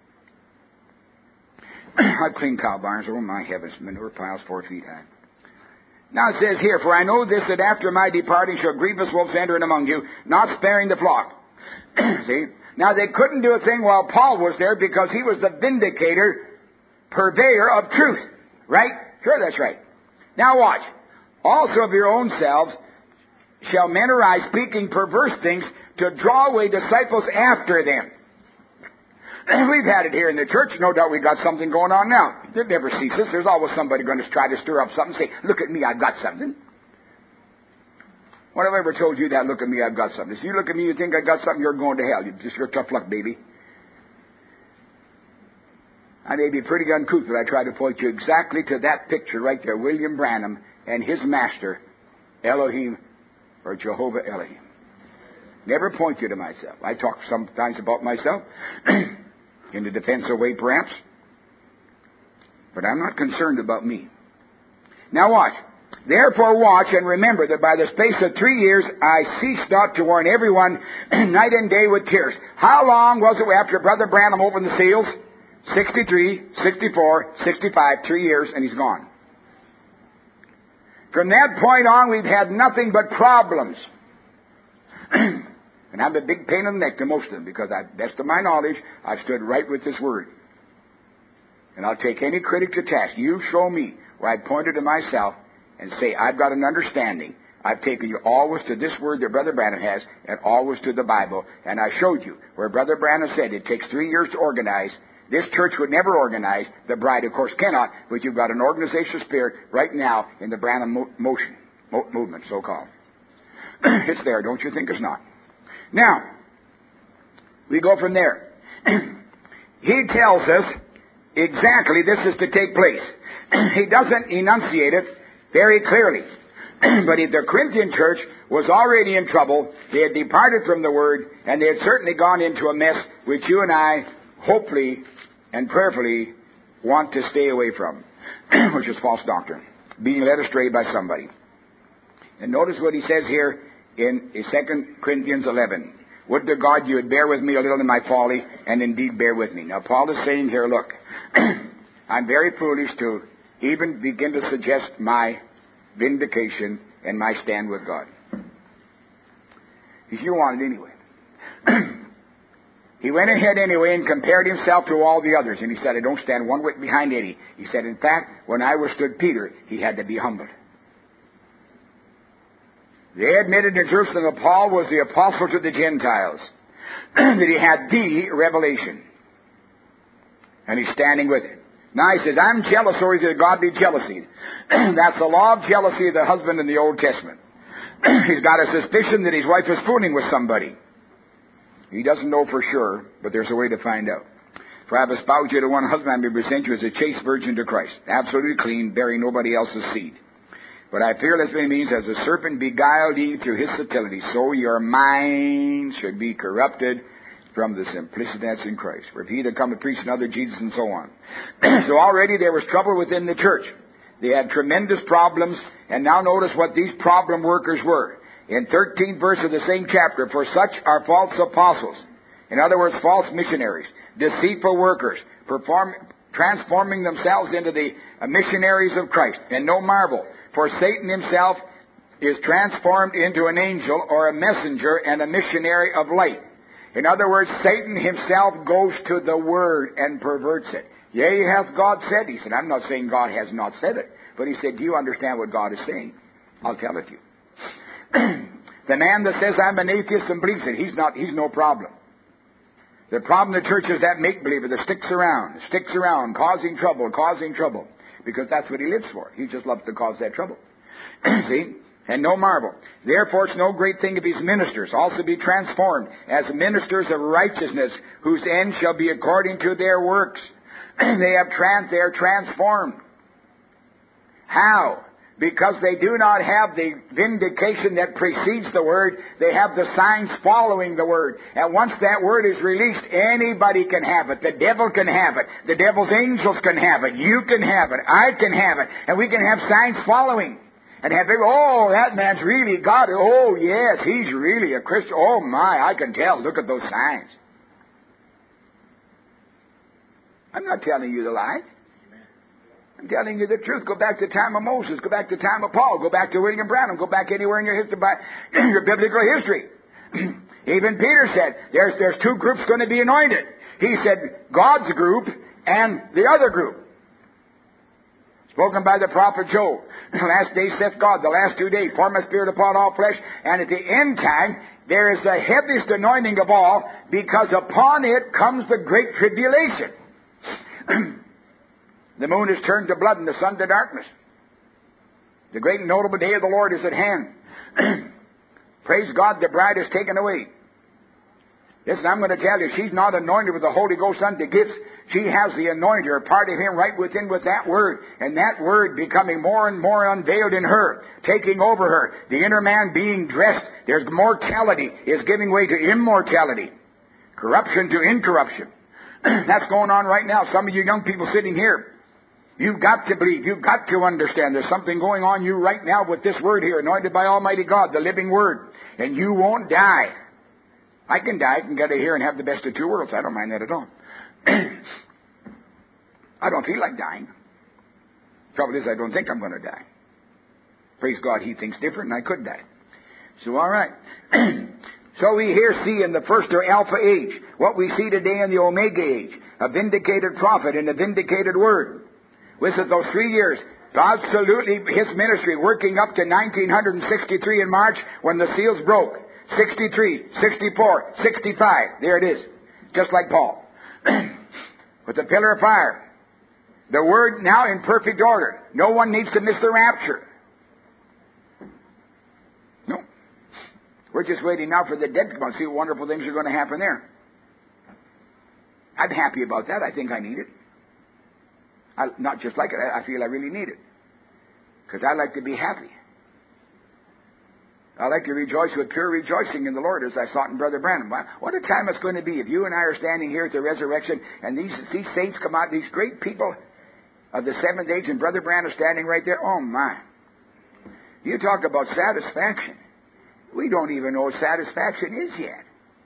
I've cleaned cow barns. Oh, my heavens, manure piles four feet high. Now it says here, for I know this, that after my departing shall grievous wolves enter in among you, not sparing the flock. See? Now they couldn't do a thing while Paul was there because he was the vindicator, purveyor of truth. Right? Sure, that's right. Now watch. Also of your own selves shall men arise speaking perverse things to draw away disciples after them. We've had it here in the church. No doubt we've got something going on now. It never ceases. There's always somebody going to try to stir up something and say, look at me, I've got something. When have I ever told you that, look at me, I've got something? If you look at me, you think I got something, you're going to hell. You just your tough luck, baby. I may be pretty uncouth, but I try to point you exactly to that picture right there, William Branham and his master, Elohim, or Jehovah Elohim. Never point you to myself. I talk sometimes about myself, in a defensive way perhaps, but I'm not concerned about me. Now watch. Therefore watch and remember that by the space of three years I ceased not to warn everyone night and day with tears. How long was it after Brother Branham opened the seals? sixty-three, sixty-four, sixty-five, three years, and he's gone. From that point on, we've had nothing but problems. And I'm a big pain in the neck to most of them because, I, best of my knowledge, I've stood right with this Word. And I'll take any critic to task. You show me where I pointed to myself and say, I've got an understanding. I've taken you always to this Word that Brother Branham has and always to the Bible. And I showed you where Brother Branham said it takes three years to organize. This church would never organize. The bride, of course, cannot. But you've got an organizational spirit right now in the Branham mo- motion, mo- movement, so-called. It's there. Don't you think it's not? Now, we go from there. He tells us exactly this is to take place. He doesn't enunciate it very clearly. But if the Corinthian church was already in trouble, they had departed from the Word, and they had certainly gone into a mess which you and I, hopefully and prayerfully, want to stay away from, which is false doctrine, being led astray by somebody. And notice what he says here in Second Corinthians eleven. Would to God you would bear with me a little in my folly, and indeed bear with me. Now Paul is saying here, look, I'm very foolish to even begin to suggest my vindication and my stand with God. If you want it anyway. He went ahead anyway and compared himself to all the others. And he said, I don't stand one whit behind any. He said, in fact, when I withstood Peter, he had to be humbled. They admitted in Jerusalem that Paul was the apostle to the Gentiles. That he had the revelation. And he's standing with it. Now he says, I'm jealous, or is it a godly jealousy? That's the law of jealousy of the husband in the Old Testament. He's got a suspicion that his wife is fooling with somebody. He doesn't know for sure, but there's a way to find out. For I have espoused you to one husband, I may present you as a chaste virgin to Christ, absolutely clean, bearing nobody else's seed. But I fear lest by means, as the serpent beguiled Eve through his subtlety, so your mind should be corrupted from the simplicity that's in Christ. For if he that come to preach another Jesus, and so on. So already there was trouble within the church. They had tremendous problems, and now notice what these problem workers were. In thirteenth verse of the same chapter, for such are false apostles. In other words, false missionaries, deceitful workers, perform, transforming themselves into the missionaries of Christ. And no marvel, for Satan himself is transformed into an angel or a messenger and a missionary of light. In other words, Satan himself goes to the Word and perverts it. Yea, hath God said. He said, I'm not saying God has not said it. But he said, do you understand what God is saying? I'll tell it to you. The man that says I'm an atheist and believes it, he's not, he's no problem. The problem in the church is that make-believer that sticks around, sticks around, causing trouble, causing trouble. Because that's what he lives for. He just loves to cause that trouble. See? And no marvel. Therefore it's no great thing if his ministers also be transformed as ministers of righteousness, whose end shall be according to their works. They have trans, they are transformed. How? Because they do not have the vindication that precedes the Word. They have the signs following the Word. And once that Word is released, anybody can have it. The devil can have it. The devil's angels can have it. You can have it. I can have it. And we can have signs following. And have people, oh, that man's really got it. Oh, yes, he's really a Christian. Oh, my, I can tell. Look at those signs. I'm not telling you the lie. I'm telling you the truth. Go back to the time of Moses. Go back to the time of Paul. Go back to William Branham. Go back anywhere in your history, your biblical history. Even Peter said, there's, there's two groups going to be anointed. He said, God's group and the other group. spoken by the prophet Joel. The last day saith God, the last two days, pour my spirit upon all flesh. And at the end time, there is the heaviest anointing of all, because upon it comes the great tribulation. The moon is turned to blood and the sun to darkness. The great and notable day of the Lord is at hand. Praise God, the bride is taken away. Listen, I'm going to tell you, she's not anointed with the Holy Ghost unto gifts. She has the anointer, a part of Him right within with that Word. And that Word becoming more and more unveiled in her, taking over her. The inner man being dressed. There's mortality is giving way to immortality. Corruption to incorruption. That's going on right now. Some of you young people sitting here, you've got to believe. You've got to understand. There's something going on you right now with this Word here, anointed by Almighty God, the living Word. And you won't die. I can die. I can get here and have the best of two worlds. I don't mind that at all. I don't feel like dying. Trouble is, I don't think I'm going to die. Praise God, He thinks different, and I could die. So, all right. So we here see in the first or Alpha age what we see today in the Omega age, a vindicated prophet and a vindicated Word. With those three years, absolutely His ministry working up to nineteen sixty-three in March when the seals broke. sixty-three, sixty-four, sixty-five. There it is. Just like Paul. With the pillar of fire. The Word now in perfect order. No one needs to miss the rapture. No. We're just waiting now for the dead to come out and see what wonderful things are going to happen there. I'm happy about that. I think I need it. I, not just like it. I, I feel I really need it. Because I like to be happy. I like to rejoice with pure rejoicing in the Lord, as I saw it in Brother Branham. What a time it's going to be if you and I are standing here at the resurrection and these, these saints come out, these great people of the seventh age, and Brother Branham standing right there. Oh, my. You talk about satisfaction. We don't even know what satisfaction is yet.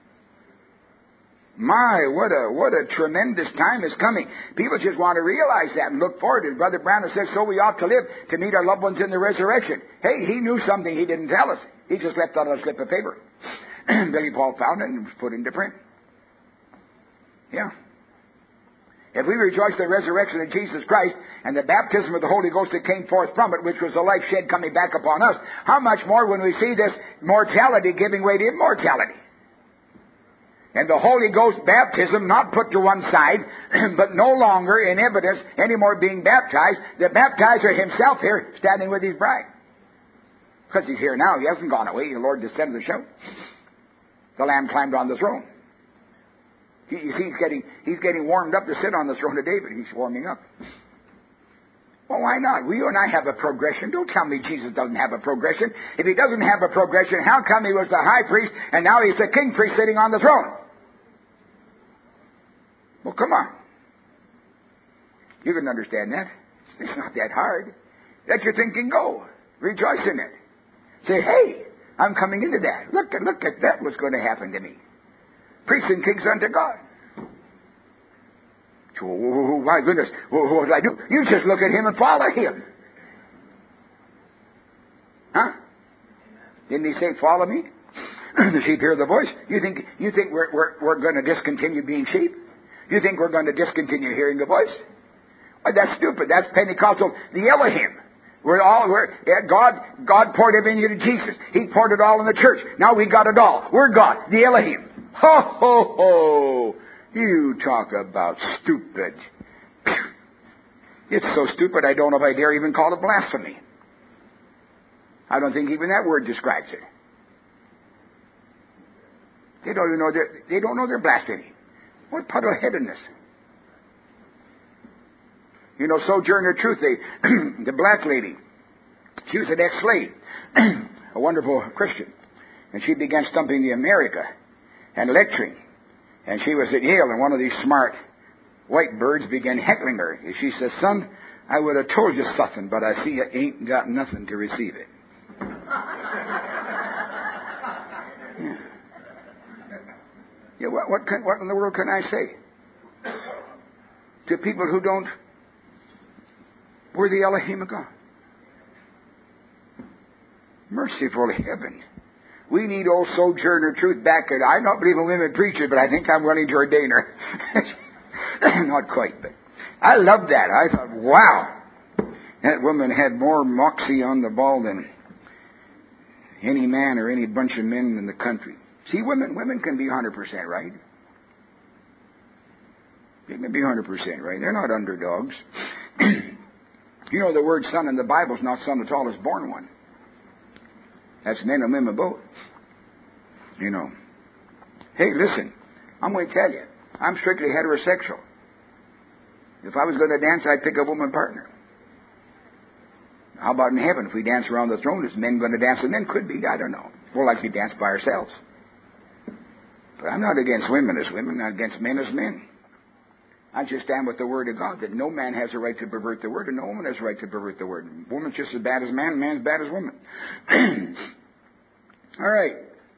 My, what a what a tremendous time is coming. People just want to realize that and look forward. And Brother Branham says, so we ought to live to meet our loved ones in the resurrection. Hey, he knew something He didn't tell us. He just left out a slip of paper. Billy Paul found it and put it into print. Yeah. If we rejoice in the resurrection of Jesus Christ and the baptism of the Holy Ghost that came forth from it, which was the life shed coming back upon us, how much more when we see this mortality giving way to immortality? And the Holy Ghost baptism not put to one side, but no longer in evidence anymore being baptized. The baptizer Himself here standing with His bride. Because He's here now. He hasn't gone away. The Lord descended the shout. The Lamb climbed on the throne. He, you see, he's getting, he's getting warmed up to sit on the throne of David. He's warming up. Well, why not? Well, you and I have a progression. Don't tell me Jesus doesn't have a progression. If He doesn't have a progression, how come He was the high priest and now He's the king priest sitting on the throne? Well, come on. You can understand that. It's not that hard. Let your thinking go. Rejoice in it. Say, hey, I'm coming into that. Look at, look at that, what's going to happen to me. Priests and kings unto God. Oh, my goodness. What did I do? You just look at Him and follow Him. Huh? Didn't He say, follow me? The sheep hear the voice. You think you think we're, we're, we're going to discontinue being sheep? You think we're going to discontinue hearing the voice? Well, that's stupid. That's Pentecostal. The Elohim. We're all, we're, yeah, God, God poured everything into Jesus. He poured it all in the church. Now we got it all. We're God. The Elohim. Ho, ho, ho. You talk about stupid. It's so stupid I don't know if I dare even call it blasphemy. I don't think even that word describes it. They don't even know they're, they don't know they're blaspheming. What puddle-headedness. You know, Sojourner Truth, they, the black lady, she was an ex-slave, a wonderful Christian. And she began stumping the America and lecturing. And she was at Yale, and one of these smart white birds began heckling her. And she says, son, I would have told you something, but I see you ain't got nothing to receive it. Yeah. Yeah, what, what, can, what in the world can I say to people who don't, we're the Elohim of God? Merciful heaven. We need old Sojourner Truth back. And I don't believe in women preachers, but I think I'm willing to ordain her. Not quite, but I love that. I thought, wow. That woman had more moxie on the ball than any man or any bunch of men in the country. See, women women can be one hundred percent right. They can be one hundred percent right. They're not underdogs. You know, the word son in the Bible is not son the tallest born one. That's men and women both. You know. Hey, listen, I'm going to tell you, I'm strictly heterosexual. If I was going to dance, I'd pick a woman partner. How about in heaven? If we dance around the throne, is men going to dance with men? Could be, I don't know. We'll likely dance by ourselves. But I'm not against women as women, not against men as men. I just stand with the Word of God, that no man has a right to pervert the Word, and no woman has a right to pervert the Word. Woman's just as bad as man, and man's as bad as woman. All right.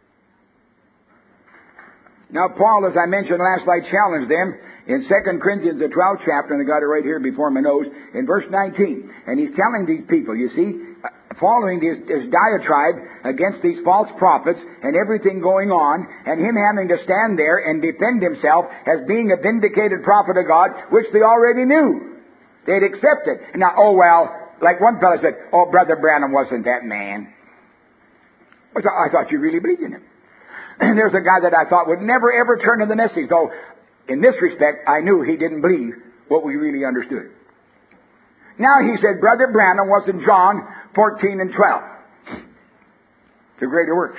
Now, Paul, as I mentioned last night, challenged them in Second Corinthians, the twelfth chapter, and I got it right here before my nose, in verse nineteen. And he's telling these people, you see, following this, this diatribe against these false prophets and everything going on, and him having to stand there and defend himself as being a vindicated prophet of God, which they already knew. They'd accepted. Now, oh, well, like one fellow said, oh, Brother Branham wasn't that man. I thought you really believed in him. And there's a guy that I thought would never, ever turn to the message. Though, in this respect, I knew he didn't believe what we really understood. Now he said, Brother Branham was in John fourteen and twelve. The greater works.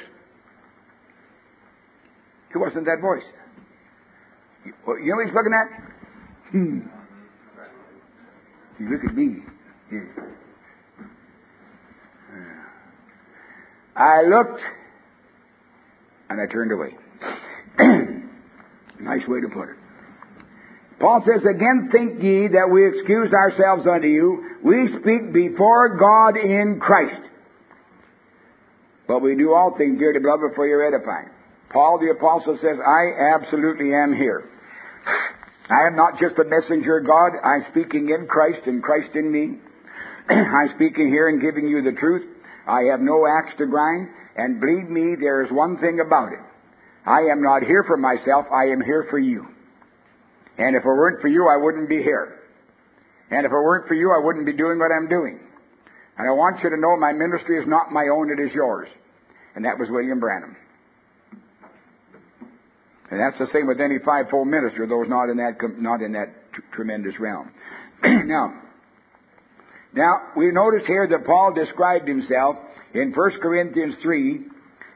He wasn't that voice. You know what he's looking at? Hmm. You look at me. Yeah. I looked and I turned away. Nice way to put it. Paul says, again think ye that we excuse ourselves unto you. We speak before God in Christ. But we do all things, dear to beloved, for your edifying. Paul the apostle says, I absolutely am here. I am not just a messenger of God. I'm speaking in Christ and Christ in me. I'm speaking here and giving you the truth. I have no axe to grind. And believe me, there is one thing about it. I am not here for myself. I am here for you. And if it weren't for you, I wouldn't be here. And if it weren't for you, I wouldn't be doing what I'm doing. And I want you to know my ministry is not my own, it is yours. And that was William Branham. And that's the same with any fivefold minister, those not in that not in that t- tremendous realm. now, now, we notice here that Paul described himself in First Corinthians three.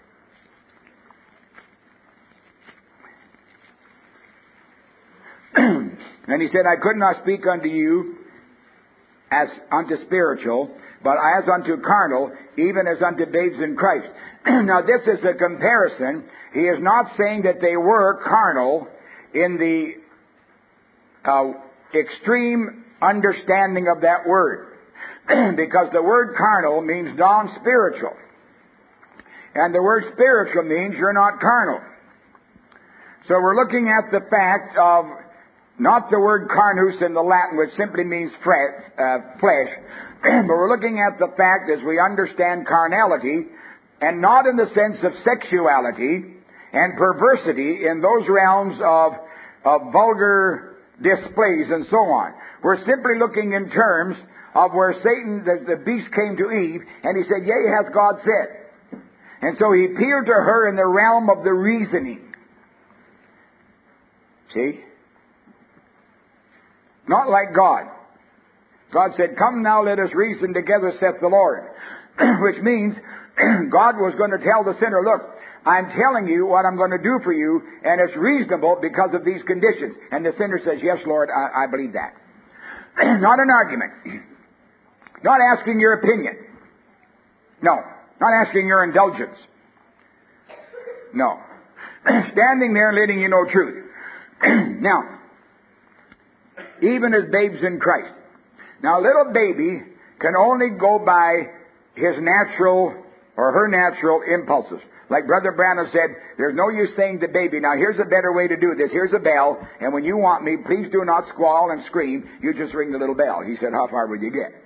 And he said, I could not speak unto you as unto spiritual, but as unto carnal, even as unto babes in Christ. Now this is a comparison. He is not saying that they were carnal in the uh, extreme understanding of that word. Because the word carnal means non-spiritual. And the word spiritual means you're not carnal. So we're looking at the fact of not the word carnus in the Latin, which simply means flesh, uh, flesh, but we're looking at the fact as we understand carnality, and not in the sense of sexuality and perversity in those realms of, of vulgar displays and so on. We're simply looking in terms of where Satan, the, the beast, came to Eve, and he said, yea, hath God said. And so he appeared to her in the realm of the reasoning. See? Not like God. God said, come now, let us reason together, saith the Lord. Which means God was going to tell the sinner, look, I'm telling you what I'm going to do for you, and it's reasonable because of these conditions. And the sinner says, yes, Lord, I, I believe that. Not an argument. Not asking your opinion. No. Not asking your indulgence. No. Standing there and letting you know truth. Now, even as babes in Christ. Now, a little baby can only go by his natural or her natural impulses. Like Brother Branham said, there's no use saying to baby, now here's a better way to do this. Here's a bell, and when you want me, please do not squall and scream. You just ring the little bell. He said, how far would you get?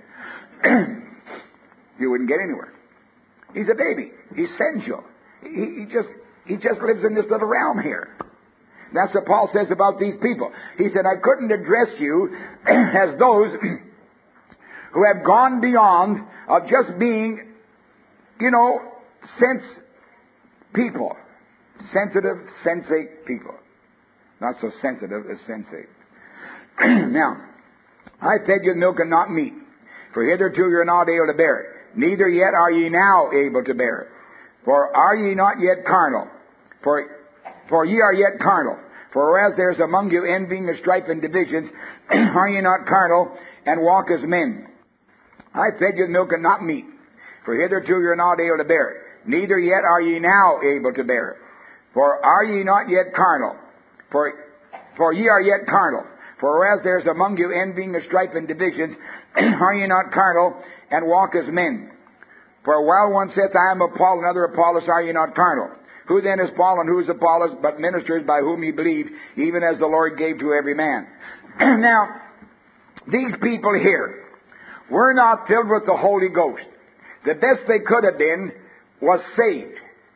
You wouldn't get anywhere. He's a baby. He's sensual. He, he just he just lives in this little realm here. That's what Paul says about these people. He said, I couldn't address you as those who have gone beyond of just being, you know, sense people. Sensitive, sensate people. Not so sensitive as sensate. Now, I fed you milk and not meat, for hitherto you are not able to bear it. Neither yet are ye now able to bear it. For are ye not yet carnal? For, for ye are yet carnal. For whereas there is among you envying and strife and divisions, are ye not carnal, and walk as men? I fed you milk and not meat, for hitherto you are not able to bear it. Neither yet are ye now able to bear it. For are ye not yet carnal? For, for ye are yet carnal. For whereas there is among you envying and strife and divisions, are ye not carnal, and walk as men? For while one saith, I am of Paul, and another Apollos, are ye not carnal? Who then is Paul, and who is Apollos, but ministers by whom ye believe, even as the Lord gave to every man? Now, these people here were not filled with the Holy Ghost. The best they could have been was saved.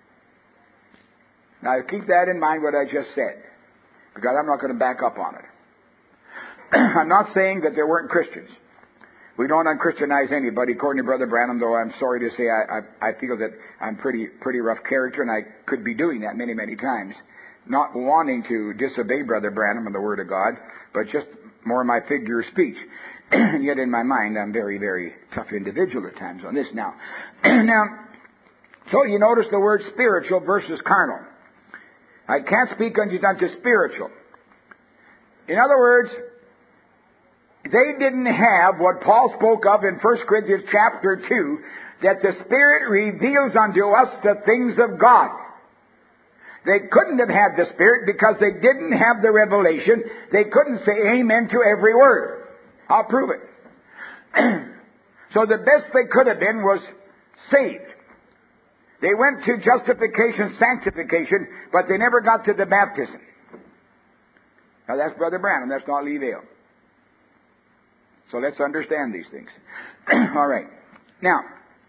Now, keep that in mind, what I just said, because I'm not going to back up on it. I'm not saying that there weren't Christians. We don't unchristianize anybody, according to Brother Branham, though I'm sorry to say I, I, I feel that I'm pretty pretty rough character, and I could be doing that many, many times. Not wanting to disobey Brother Branham and the Word of God, but just more my figure of speech. And yet in my mind, I'm very, very tough individual at times on this now. Now, so you notice the word spiritual versus carnal. I can't speak unto you unto spiritual. In other words, they didn't have what Paul spoke of in First Corinthians chapter two, that the Spirit reveals unto us the things of God. They couldn't have had the Spirit because they didn't have the revelation. They couldn't say amen to every word. I'll prove it. So the best they could have been was saved. They went to justification, sanctification, but they never got to the baptism. Now that's Brother Branham, that's not Lee Vale. So let's understand these things. All right. Now,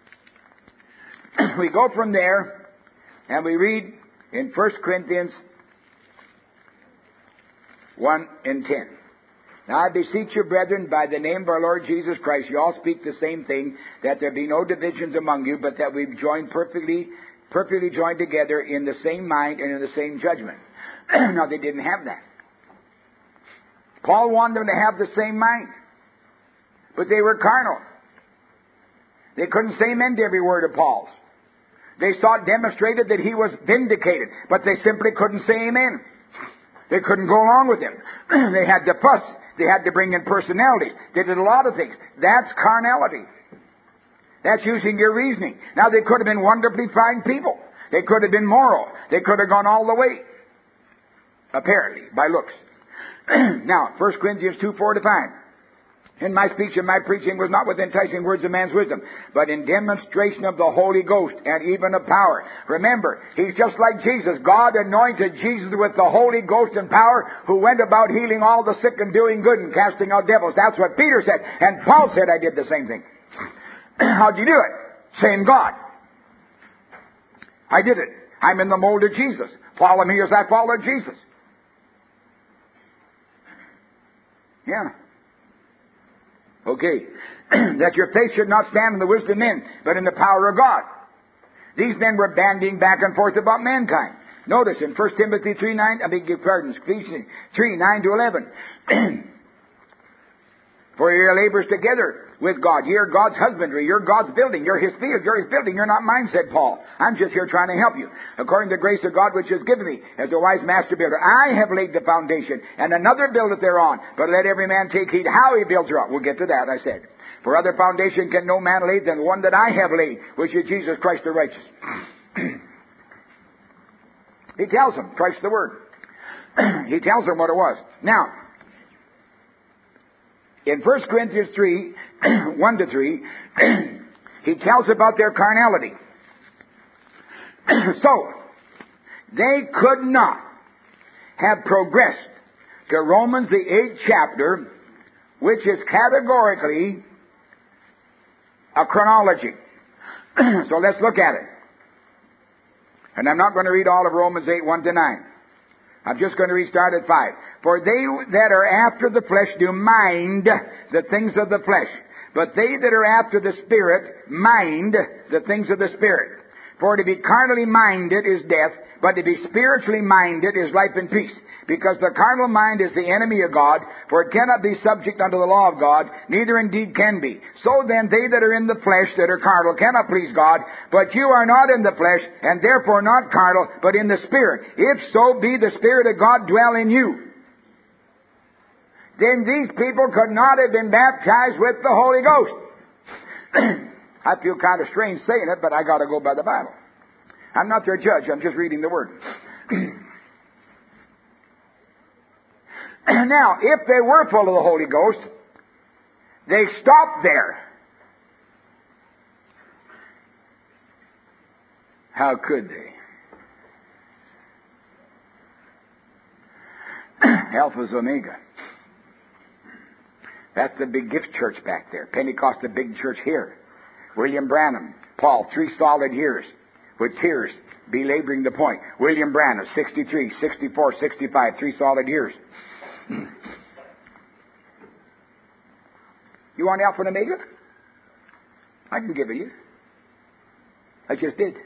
we go from there and we read in First Corinthians one and ten. Now I beseech you, brethren, by the name of our Lord Jesus Christ, you all speak the same thing, that there be no divisions among you, but that we join perfectly, perfectly joined together in the same mind and in the same judgment. Now they didn't have that. Paul wanted them to have the same mind. But they were carnal. They couldn't say amen to every word of Paul's. They saw it demonstrated that he was vindicated, but they simply couldn't say amen. They couldn't go along with him. They had to fuss. They had to bring in personalities. They did a lot of things. That's carnality. That's using your reasoning. Now, they could have been wonderfully fine people. They could have been moral. They could have gone all the way, apparently, by looks. Now, First Corinthians two, four to five. In my speech and my preaching was not with enticing words of man's wisdom, but in demonstration of the Holy Ghost and even of power. Remember, he's just like Jesus. God anointed Jesus with the Holy Ghost and power, who went about healing all the sick and doing good and casting out devils. That's what Peter said. And Paul said, I did the same thing. How'd you do it? Same God. I did it. I'm in the mold of Jesus. Follow me as I followed Jesus. Yeah. Okay. That your faith should not stand in the wisdom of men, but in the power of God. These men were bandying back and forth about mankind. Notice in First Timothy three, nine, I beg your pardon, Ephesians three, nine to eleven. For ye are laborers together with God. Ye are God's husbandry. You're God's building. You're His field. You're His building. You're not mine, said Paul. I'm just here trying to help you. According to the grace of God which is given me, as a wise master builder, I have laid the foundation, and another buildeth thereon. But let every man take heed how he builds her up. We'll get to that, I said. For other foundation can no man lay than one that I have laid, which is Jesus Christ the righteous. He tells them, Christ the Word. He tells them what it was. Now, in First Corinthians three, one to three, he tells about their carnality. So, they could not have progressed to Romans the eighth chapter, which is categorically a chronology. So let's look at it. And I'm not going to read all of Romans eight, one to nine. I'm just going to restart at five. For they that are after the flesh do mind the things of the flesh, But they that are after the Spirit mind the things of the Spirit. For to be carnally minded is death, but to be spiritually minded is life and peace. Because the carnal mind is the enemy of God, for it cannot be subject unto the law of God, neither indeed can be. So then they that are in the flesh, that are carnal, cannot please God. But you are not in the flesh, and therefore not carnal, but in the Spirit. If so be the Spirit of God dwell in you. Then these people could not have been baptized with the Holy Ghost. I feel kind of strange saying it, but I got to go by the Bible. I'm not their judge. I'm just reading the Word. Now, if they were full of the Holy Ghost, they stopped there. How could they? Alpha's Omega. That's the big gift church back there. Pentecost, the big church here. William Branham, Paul, three solid years with tears, belaboring the point. William Branham, sixty-three, sixty-four, sixty-five, three solid years. You want Alpha and Omega? I can give it you. I just did.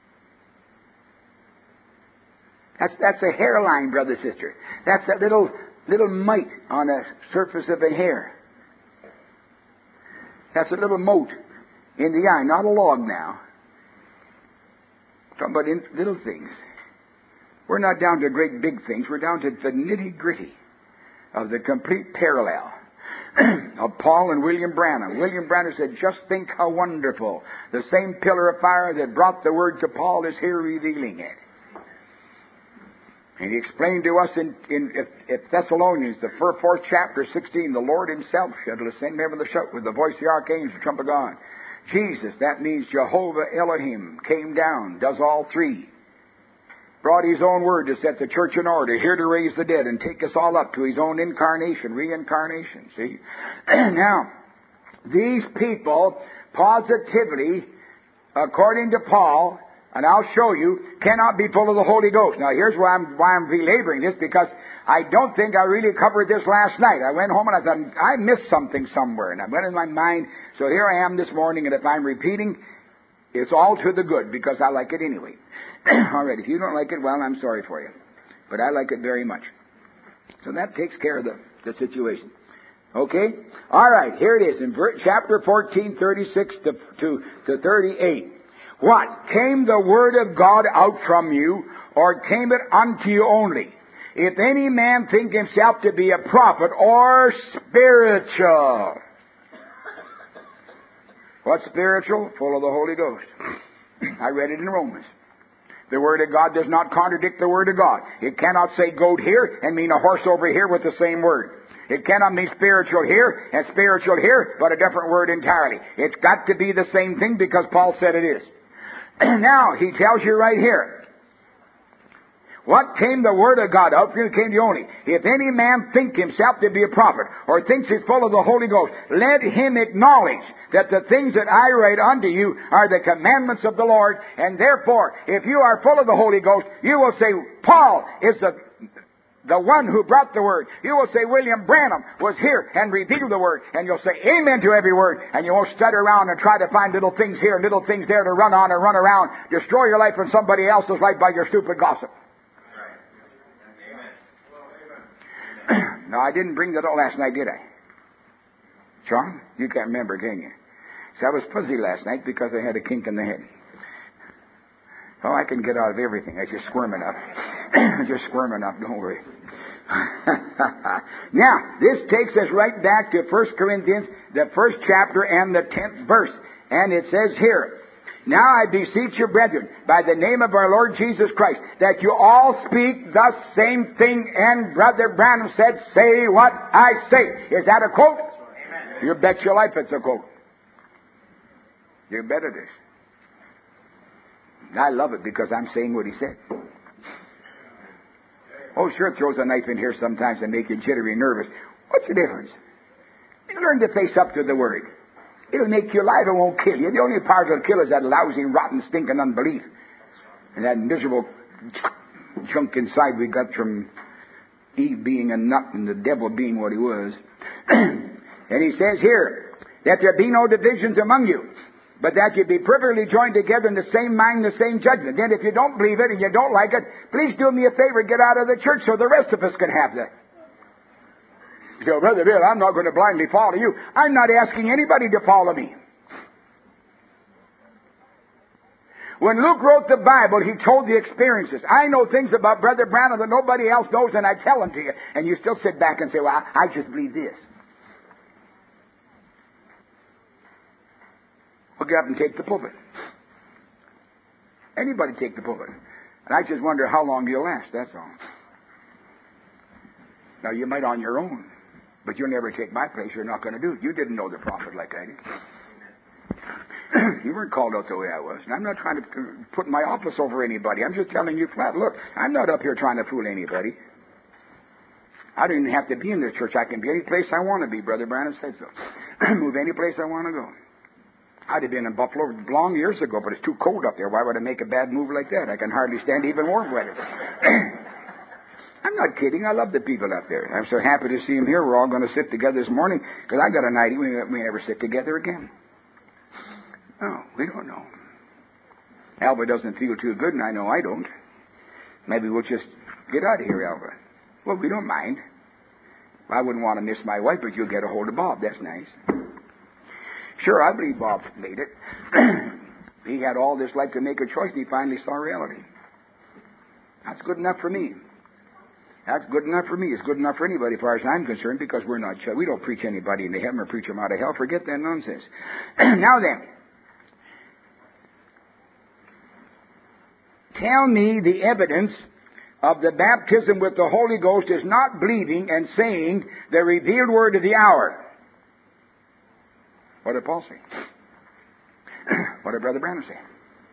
That's that's a hairline, brother, sister. That's that little little mite on the surface of a hair. That's a little mote in the eye, not a log now. Talking about in little things. We're not down to great big things. We're down to the nitty-gritty of the complete parallel of Paul and William Branham. William Branham said, just think how wonderful. The same pillar of fire that brought the word to Paul is here revealing it. And he explained to us in, in if, if Thessalonians, the fourth chapter, sixteen, the Lord himself shall ascend heaven the shout with the voice of the archangel, the trumpet of God. Jesus, that means Jehovah Elohim, came down, does all three. Brought his own word to set the church in order, here to raise the dead and take us all up to his own incarnation, reincarnation, see? Now, these people positively, according to Paul, and I'll show you, cannot be full of the Holy Ghost. Now, here's why I'm, why I'm belaboring this, because I don't think I really covered this last night. I went home and I thought, I missed something somewhere. And I went in my mind, so here I am this morning, and if I'm repeating, it's all to the good, because I like it anyway. All right, if you don't like it, well, I'm sorry for you. But I like it very much. So that takes care of the, the situation. Okay? All right, here it is, in chapter fourteen, thirty-six to, to, to thirty-eight. What? Came the word of God out from you, or came it unto you only? If any man think himself to be a prophet or spiritual. What's spiritual? Full of the Holy Ghost. I read it in Romans. The Word of God does not contradict the Word of God. It cannot say goat here and mean a horse over here with the same word. It cannot mean spiritual here and spiritual here, but a different word entirely. It's got to be the same thing because Paul said it is. Now, he tells you right here, what came the word of God out from you came to you only. If any man think himself to be a prophet, or thinks he's full of the Holy Ghost, let him acknowledge that the things that I write unto you are the commandments of the Lord, and therefore, if you are full of the Holy Ghost, you will say, Paul is the, the one who brought the word. You will say, William Branham was here and revealed the word, and you'll say amen to every word, and you won't stutter around and try to find little things here and little things there to run on and run around, destroy your life and somebody else's life by your stupid gossip. No, I didn't bring that up last night, did I? John, you can't remember, can you? See, I was fuzzy last night because I had a kink in the head. Oh, I can get out of everything. I just squirm enough. I just squirm enough, don't worry. Now, this takes us right back to First Corinthians, the first chapter and the tenth verse. And it says here, now I beseech you, brethren, by the name of our Lord Jesus Christ, that you all speak the same thing. And Brother Branham said, say what I say. Is that a quote? Amen. You bet your life it's a quote. You bet it is. I love it because I'm saying what he said. Oh, sure, it throws a knife in here sometimes and make you jittery nervous. What's the difference? You learn to face up to the Word. It'll make you alive, it won't kill you. The only part that'll kill is that lousy, rotten, stinking unbelief. And that miserable junk inside we got from Eve being a nut and the devil being what he was. And he says here, that there be no divisions among you, but that you be perfectly joined together in the same mind, the same judgment. Then if you don't believe it and you don't like it, please do me a favor, get out of the church so the rest of us can have that. You say, Brother Bill, I'm not going to blindly follow you. I'm not asking anybody to follow me. When Luke wrote the Bible, he told the experiences. I know things about Brother Branham that nobody else knows, and I tell them to you. And you still sit back and say, well, I just believe this. Well, get up and take the pulpit. Anybody take the pulpit. And I just wonder how long you'll last, that's all. Now, you might on your own, but you'll never take my place. You're not going to do it. You didn't know the prophet like I did. You weren't called out the way I was. And I'm not trying to put my office over anybody. I'm just telling you flat, look, I'm not up here trying to fool anybody. I don't even have to be in this church. I can be any place I want to be. Brother Branham said so. Move any place I want to go. I'd have been in Buffalo long years ago, but it's too cold up there. Why would I make a bad move like that? I can hardly stand even warm weather. I'm not kidding. I love the people up there. I'm so happy to see them here. We're all going to sit together this morning because I got an idea we may never sit together again. No, we don't know. Alva doesn't feel too good, and I know I don't. Maybe we'll just get out of here, Alva. Well, we don't mind. I wouldn't want to miss my wife, but you'll get a hold of Bob. That's nice. Sure, I believe Bob made it. He had all this life to make a choice, and he finally saw reality. That's good enough for me. That's good enough for me. It's good enough for anybody as far as I'm concerned, because we're not, we don't preach anybody into heaven or preach them out of hell. Forget that nonsense. Now then, tell me the evidence of the baptism with the Holy Ghost is not believing and saying the revealed word of the hour. What did Paul say? What did Brother Branham say?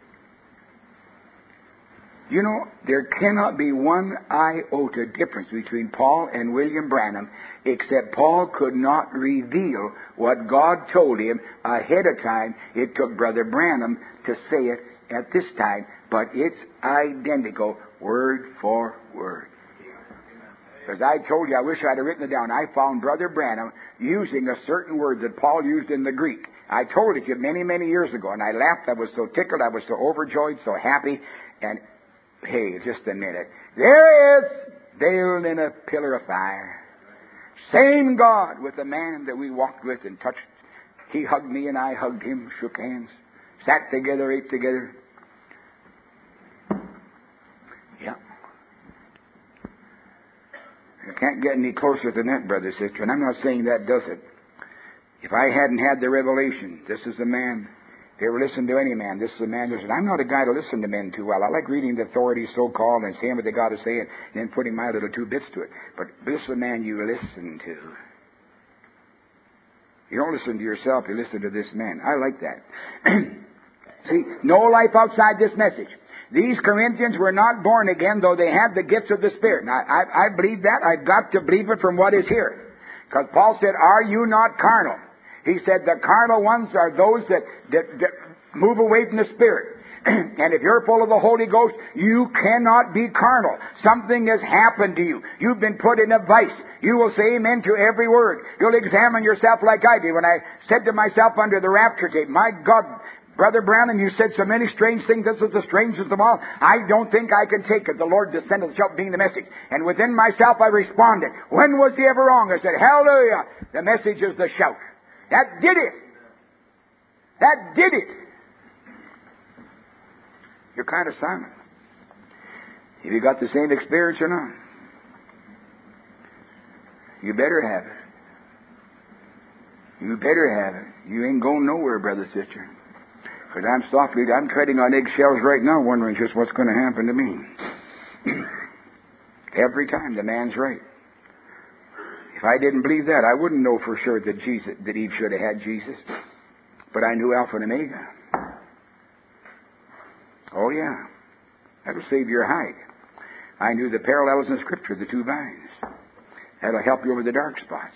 You know, there cannot be one iota difference between Paul and William Branham, except Paul could not reveal what God told him ahead of time. It took Brother Branham to say it at this time, but it's identical, word for word. Because I told you, I wish I'd have written it down. I found Brother Branham using a certain word that Paul used in the Greek. I told it to you many, many years ago, and I laughed. I was so tickled. I was so overjoyed, so happy. And, hey, just a minute. There is, veiled in a pillar of fire, same God with the man that we walked with and touched. He hugged me, and I hugged him, shook hands, sat together, ate together. Yeah. You can't get any closer than that, brother, sister. And I'm not saying that does it. If I hadn't had the revelation, this is the man. If you ever listen to any man, this is the man. Listen, I'm not a guy to listen to men too well. I like reading the authorities so-called and saying what they got to say and then putting my little two bits to it. But this is the man you listen to. You don't listen to yourself, you listen to this man. I like that. See, no life outside this message. These Corinthians were not born again, though they had the gifts of the Spirit. Now, I, I believe that. I've got to believe it from what is here. Because Paul said, are you not carnal? He said the carnal ones are those that, that, that move away from the Spirit. And if you're full of the Holy Ghost, you cannot be carnal. Something has happened to you. You've been put in a vice. You will say amen to every word. You'll examine yourself like I did when I said to myself under the rapture tape, my God, Brother Branham, you said so many strange things. This is the strangest of all. I don't think I can take it. The Lord descended the shout being the message. And within myself I responded. When was he ever wrong? I said, hallelujah. The message is the shout. That did it. That did it. You're kind of silent. Have you got the same experience or not? You better have it. You better have it. You ain't going nowhere, brother, sister. Because I'm softly, I'm treading on eggshells right now, wondering just what's going to happen to me. Every time the man's right. If I didn't believe that, I wouldn't know for sure that Jesus, that Eve should have had Jesus. But I knew Alpha and Omega. Oh yeah, that'll save your hide. I knew the parallels in Scripture, the two vines. That'll help you over the dark spots.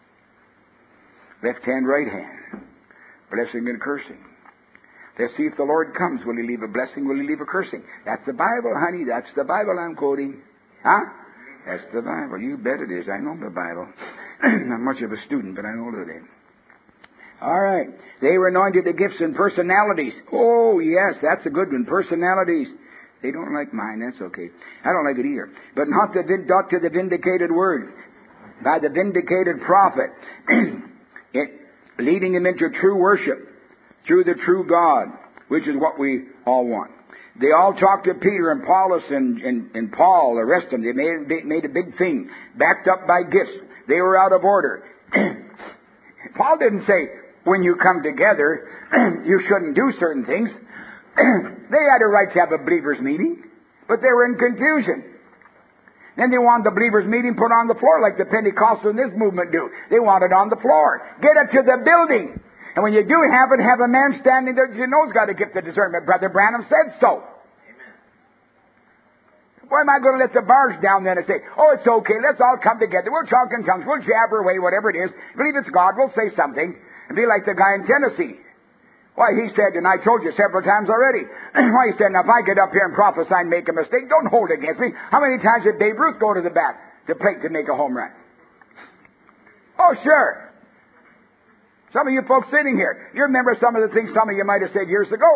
Left hand, right hand. Blessing and cursing. Let's see if the Lord comes. Will he leave a blessing? Will he leave a cursing? That's the Bible, honey. That's the Bible I'm quoting. Huh? That's the Bible. You bet it is. I know the Bible. Not much of a student, but I know it. All right. They were anointed to gifts and personalities. Oh, yes, that's a good one. Personalities. They don't like mine. That's okay. I don't like it either. But not, the, not to the vindicated word. By the vindicated prophet. it, leading him into true worship. Through the true God. Which is what we all want. They all talked to Peter and Paulus and, and, and Paul, the rest of them. They made, made a big thing. Backed up by gifts. They were out of order. Paul didn't say, when you come together, you shouldn't do certain things. They had a right to have a believers' meeting, but they were in confusion. Then they wanted the believers' meeting put on the floor like the Pentecostals in this movement do. They want it on the floor. Get it to the building. And when you do have it, have a man standing there you know's got a gift of discernment. Brother Branham said so. Amen. Why am I going to let the bars down then and say, oh, it's okay, let's all come together. We'll talk in tongues, we'll jabber away, whatever it is. Believe it's God, we'll say something. And be like the guy in Tennessee. Why, he said, and I told you several times already, why, he said, now if I get up here and prophesy and make a mistake, don't hold it against me. How many times did Babe Ruth go to the bat, the plate to make a home run? Oh, sure. Some of you folks sitting here, you remember some of the things some of you might have said years ago.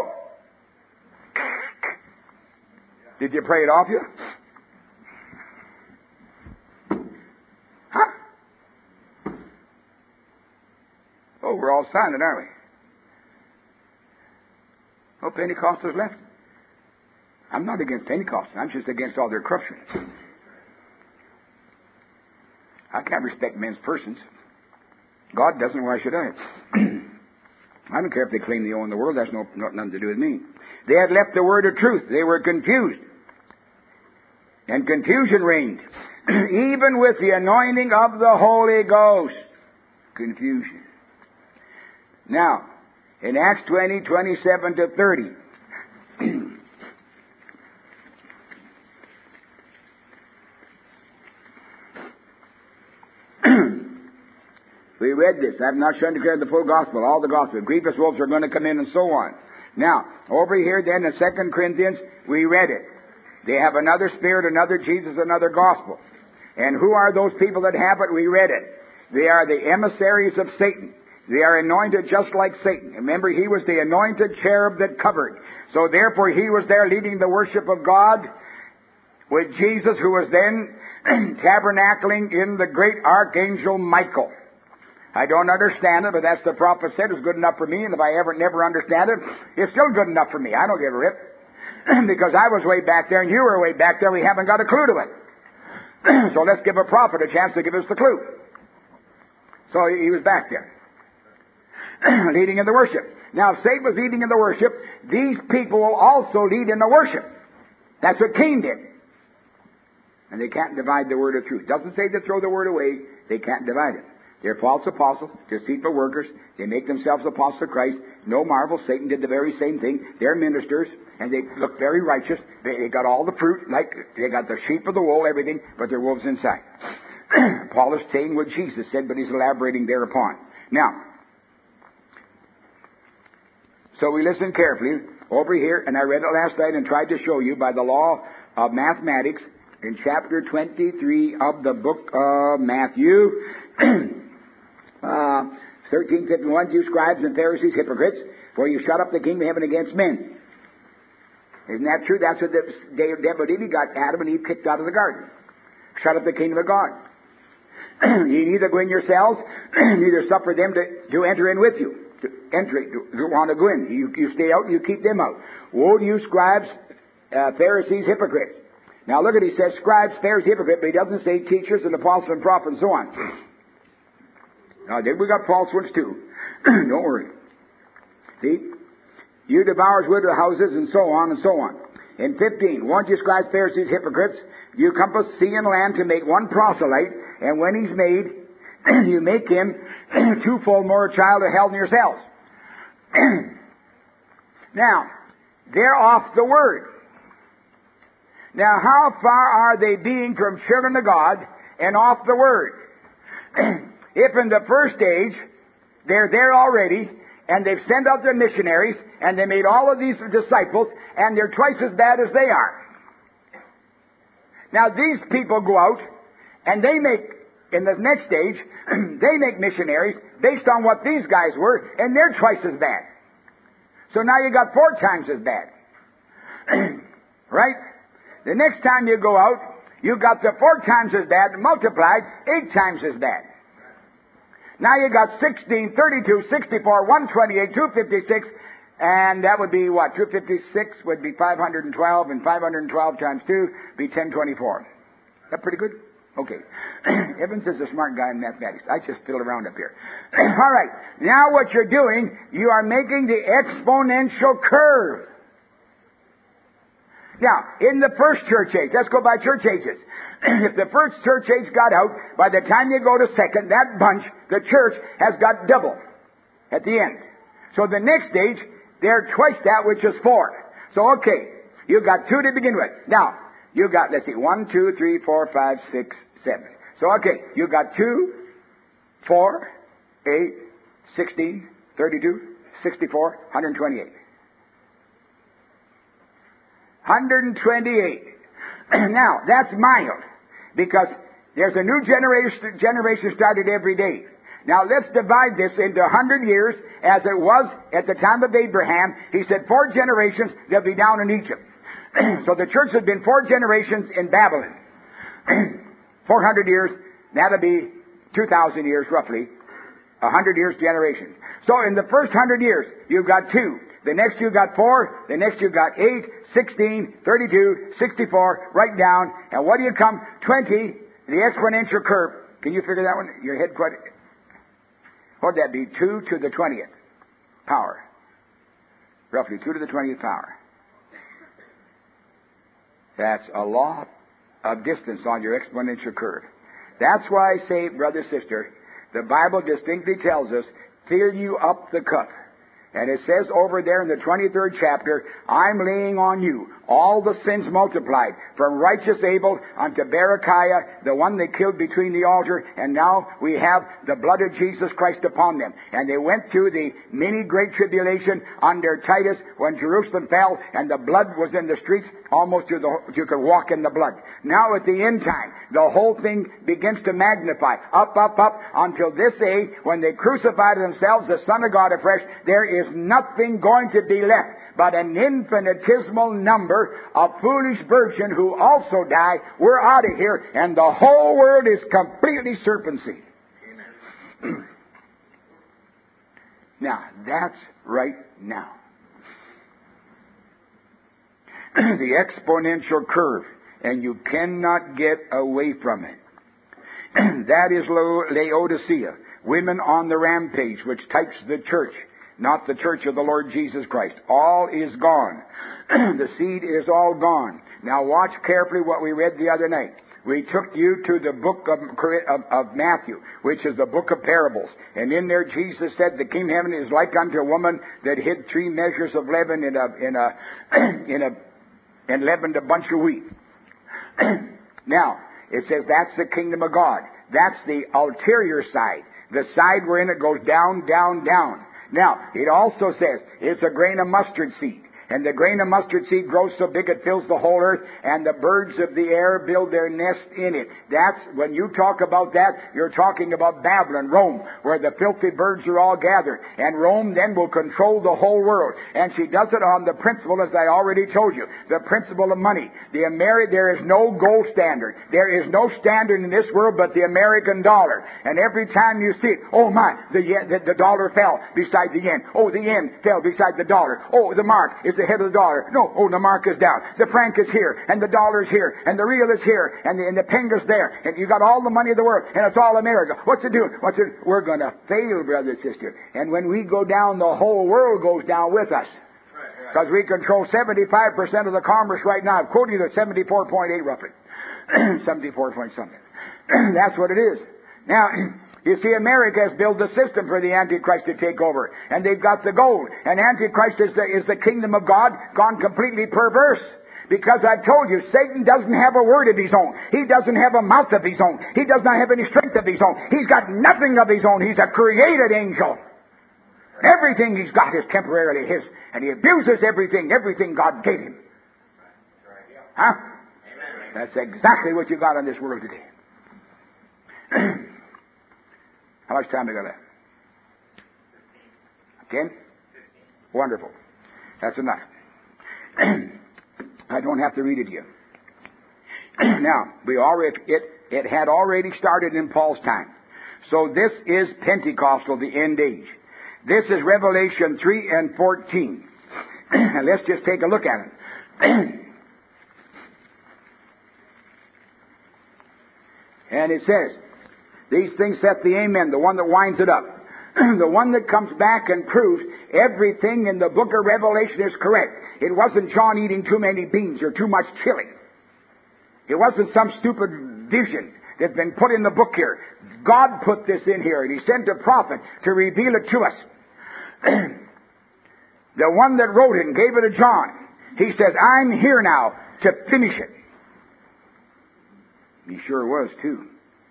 Did you pray it off you? Huh? Oh, we're all silent, aren't we? No Pentecostals left. I'm not against Pentecostals. I'm just against all their corruption. I can't respect men's persons. God doesn't. Why should I? I don't care if they claim they own the world. That's no, not nothing to do with me. They had left the word of truth. They were confused. And confusion reigned. Even with the anointing of the Holy Ghost. Confusion. Now, in Acts twenty, twenty-seven to thirty. We read this. I have not shown declared the full gospel, all the gospel. Grievous wolves are going to come in and so on. Now, over here then in Second Corinthians, we read it. They have another Spirit, another Jesus, another gospel. And who are those people that have it? We read it. They are the emissaries of Satan. They are anointed just like Satan. Remember, he was the anointed cherub that covered. So therefore, he was there leading the worship of God with Jesus, who was then tabernacling in the great archangel Michael. I don't understand it, but that's the prophet said. It's good enough for me, and if I ever never understand it, it's still good enough for me. I don't give a rip. Because I was way back there, and you were way back there, we haven't got a clue to it. So let's give a prophet a chance to give us the clue. So he was back there. Leading in the worship. Now, if Satan was leading in the worship, these people will also lead in the worship. That's what Cain did. And they can't divide the word of truth. Doesn't say to throw the word away. They can't divide it. They're false apostles, deceitful workers. They make themselves apostles of Christ. No marvel, Satan did the very same thing. They're ministers, and they look very righteous. They, they got all the fruit, like they got the sheep of the wool, everything, but they're wolves inside. Paul is saying what Jesus said, but he's elaborating thereupon. Now, so we listen carefully over here, and I read it last night and tried to show you by the law of mathematics in chapter twenty-three of the book of Matthew. Uh, thirteen fifty-one, you scribes and Pharisees, hypocrites, for you shut up the kingdom of heaven against men. Isn't that true? That's what the devil did. He got Adam and Eve kicked out of the garden. Shut up the kingdom of God. You neither go in yourselves, neither suffer them to, to enter in with you. To enter, to, to want to go in. You, you stay out, you keep them out. Woe to you, scribes, uh, Pharisees, hypocrites. Now look at it, he says scribes, Pharisees, hypocrites, but he doesn't say teachers and apostles and prophets and so on. Now, then we got false ones too. Don't worry. See? You devour widow houses and so on and so on. In fifteen, won't you scribes, Pharisees, hypocrites? You compass sea and land to make one proselyte, and when he's made, you make him twofold more a child of hell than yourselves. Now, they're off the word. Now, how far are they being from children of God and off the word? If in the first age, they're there already, and they've sent out their missionaries, and they made all of these disciples, and they're twice as bad as they are. Now these people go out, and they make In the next stage, they make missionaries based on what these guys were, and they're twice as bad. So now you got four times as bad. Right? The next time you go out, you got the four times as bad multiplied, eight times as bad. Now you got sixteen, thirty-two, sixty-four, one twenty-eight, two fifty-six, and that would be what? two fifty-six would be five hundred twelve, and five hundred twelve times two would be ten twenty-four. Is that pretty good? Okay. Evans is a smart guy in mathematics. I just fiddled around up here. All right. Now what you're doing, you are making the exponential curve. Now, in the first church age, let's go by church ages. If the first church age got out, by the time you go to second, that bunch, the church, has got double at the end. So the next stage, they're twice that, which is four. So, okay, you've got two to begin with. Now, you got, let's see, one, two, three, four, five, six, seven. So, okay, you got two, four, eight, sixteen, thirty-two, sixty-four, one hundred twenty-eight. one hundred twenty-eight. Now, that's mild, because there's a new generation, generation started every day. Now, let's divide this into one hundred years, as it was at the time of Abraham. He said four generations, they'll be down in Egypt. So the church has been four generations in Babylon. four hundred years, that'll be two thousand years roughly. one hundred years generation. So in the first one hundred years, you've got two. The next you got four. The next you got eight, sixteen, thirty-two, sixty-four, right down. And what do you come? twenty, the exponential curve. Can you figure that one? Your head quite... What would that be? two to the twentieth power. Roughly two to the twentieth power. That's a law of distance on your exponential curve. That's why I say, brother, sister, the Bible distinctly tells us, fill you up the cup. And it says over there in the twenty-third chapter, I'm laying on you all the sins multiplied, from righteous Abel unto Berechiah, the one they killed between the altar, and now we have the blood of Jesus Christ upon them. And they went through the mini great tribulation under Titus when Jerusalem fell, and the blood was in the streets, almost to the, you could walk in the blood. Now at the end time, the whole thing begins to magnify, up, up, up, until this age, when they crucified themselves, the Son of God afresh, there is nothing going to be left but an infinitesimal number of foolish virgins who also die. We're out of here, and the whole world is completely serpency. Amen. Now, that's right now. The exponential curve, and you cannot get away from it. That is Laodicea, women on the rampage, which types the church. Not the church of the Lord Jesus Christ. All is gone. The seed is all gone. Now watch carefully what we read the other night. We took you to the book of, of, of Matthew, which is the book of parables. And in there Jesus said, the kingdom of heaven is like unto a woman that hid three measures of leaven in a, in a, in a, and leavened a bunch of wheat. Now, it says that's the kingdom of God. That's the ulterior side. The side wherein it goes down, down, down. Now, it also says it's a grain of mustard seed. And the grain of mustard seed grows so big it fills the whole earth, and the birds of the air build their nest in it. That's, when you talk about that, you're talking about Babylon, Rome, where the filthy birds are all gathered. And Rome then will control the whole world. And she does it on the principle, as I already told you, the principle of money. The Ameri- there is no gold standard. There is no standard in this world but the American dollar. And every time you see it, oh my, the, yen, the, the dollar fell beside the yen. Oh, the yen fell beside the dollar. Oh, the mark is the head of the dollar. No, oh, the mark is down. The franc is here, and the dollar is here, and the real is here, and the, and the peng is there, and you got all the money of the world, and it's all America. What's it doing? What's it? We're going to fail, brother and sister. And when we go down, the whole world goes down with us. Because we control seventy-five percent of the commerce right now. I'm quoting you at seventy-four point eight roughly. seventy-four point something. That's what it is. Now, you see, America has built a system for the Antichrist to take over. And they've got the gold. And Antichrist is the, is the kingdom of God gone completely perverse. Because I've told you, Satan doesn't have a word of his own. He doesn't have a mouth of his own. He does not have any strength of his own. He's got nothing of his own. He's a created angel. Everything he's got is temporarily his. And he abuses everything, everything God gave him. Huh? That's exactly what you got in this world today. How much time have I got left? Ten? Wonderful. That's enough. I don't have to read it to you. Now, we already, it, it had already started in Paul's time. So this is Pentecostal, the end age. This is Revelation three and fourteen. And let's just take a look at it. And it says, these things saith the Amen, the one that winds it up. The one that comes back and proves everything in the book of Revelation is correct. It wasn't John eating too many beans or too much chili. It wasn't some stupid vision that's been put in the book here. God put this in here, and He sent a prophet to reveal it to us. The one that wrote it and gave it to John, he says, I'm here now to finish it. He sure was, too.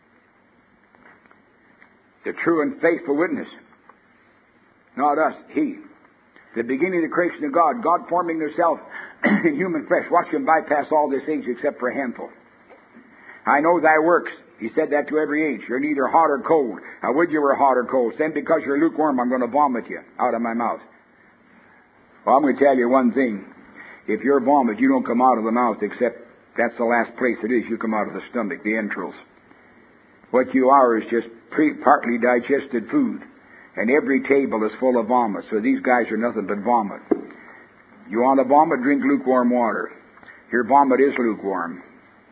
The true and faithful witness. Not us, He. The beginning of the creation of God, God forming Himself in human flesh. Watch Him bypass all this age except for a handful. I know thy works. He said that to every age. You're neither hot or cold. I would you were hot or cold. Then because you're lukewarm, I'm going to vomit you out of my mouth. Well, I'm going to tell you one thing. If you're vomit, you don't come out of the mouth except that's the last place it is. You come out of the stomach, the entrails. What you are is just pre- partly digested food. And every table is full of vomit. So these guys are nothing but vomit. You want to vomit, drink lukewarm water. Your vomit is lukewarm.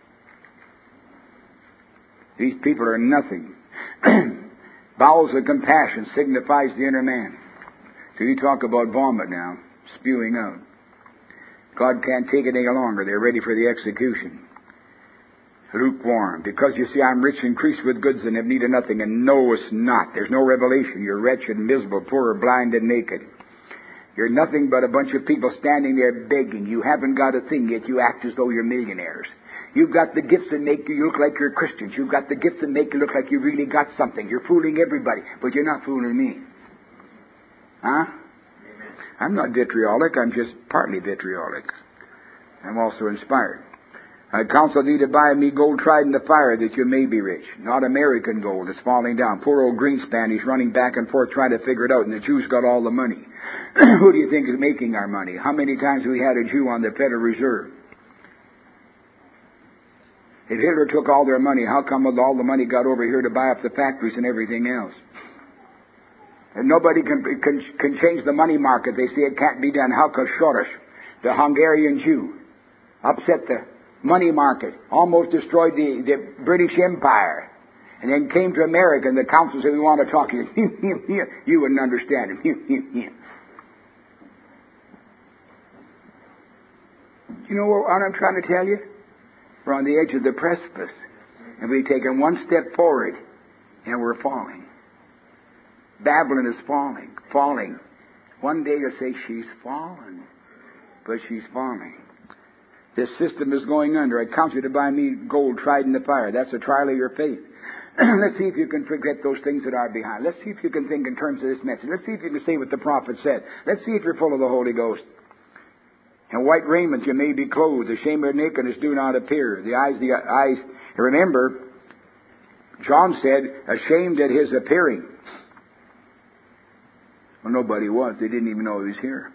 These people are nothing. Bowels of compassion signifies the inner man. So you talk about vomit now, spewing out. God can't take it any longer. They're ready for the execution. Lukewarm. Because you see, I'm rich, increased with goods, and have need of nothing, and knowest not. There's no revelation. You're wretched, miserable, poor, blind, and naked. You're nothing but a bunch of people standing there begging. You haven't got a thing yet. You act as though you're millionaires. You've got the gifts that make you look like you're Christians. You've got the gifts that make you look like you really got something. You're fooling everybody, but you're not fooling me. Huh? Amen. I'm not vitriolic. I'm just partly vitriolic. I'm also inspired. I counsel thee to buy me gold tried in the fire, that you may be rich. Not American gold that's falling down. Poor old Greenspan, he's running back and forth trying to figure it out, and the Jews got all the money. Who do you think is making our money? How many times have we had a Jew on the Federal Reserve? If Hitler took all their money, how come all the money got over here to buy up the factories and everything else? And nobody can, can, can change the money market. They say it can't be done. How could Soros, the Hungarian Jew, upset the money market, almost destroyed the, the British Empire, and then came to America, and the council said, we want to talk to you. You wouldn't understand him. You know what I'm trying to tell you? We're on the edge of the precipice, and we've taken one step forward, and we're falling. Babylon is falling, falling. One day you'll say, she's fallen, but she's falling. This system is going under. I counsel you to buy me gold tried in the fire. That's a trial of your faith. Let's see if you can forget those things that are behind. Let's see if you can think in terms of this message. Let's see if you can say what the prophet said. Let's see if you're full of the Holy Ghost. And white raiment you may be clothed. The shame of nakedness do not appear. The eyes, the eyes. Remember, John said, ashamed at his appearing. Well, nobody was. They didn't even know he was here.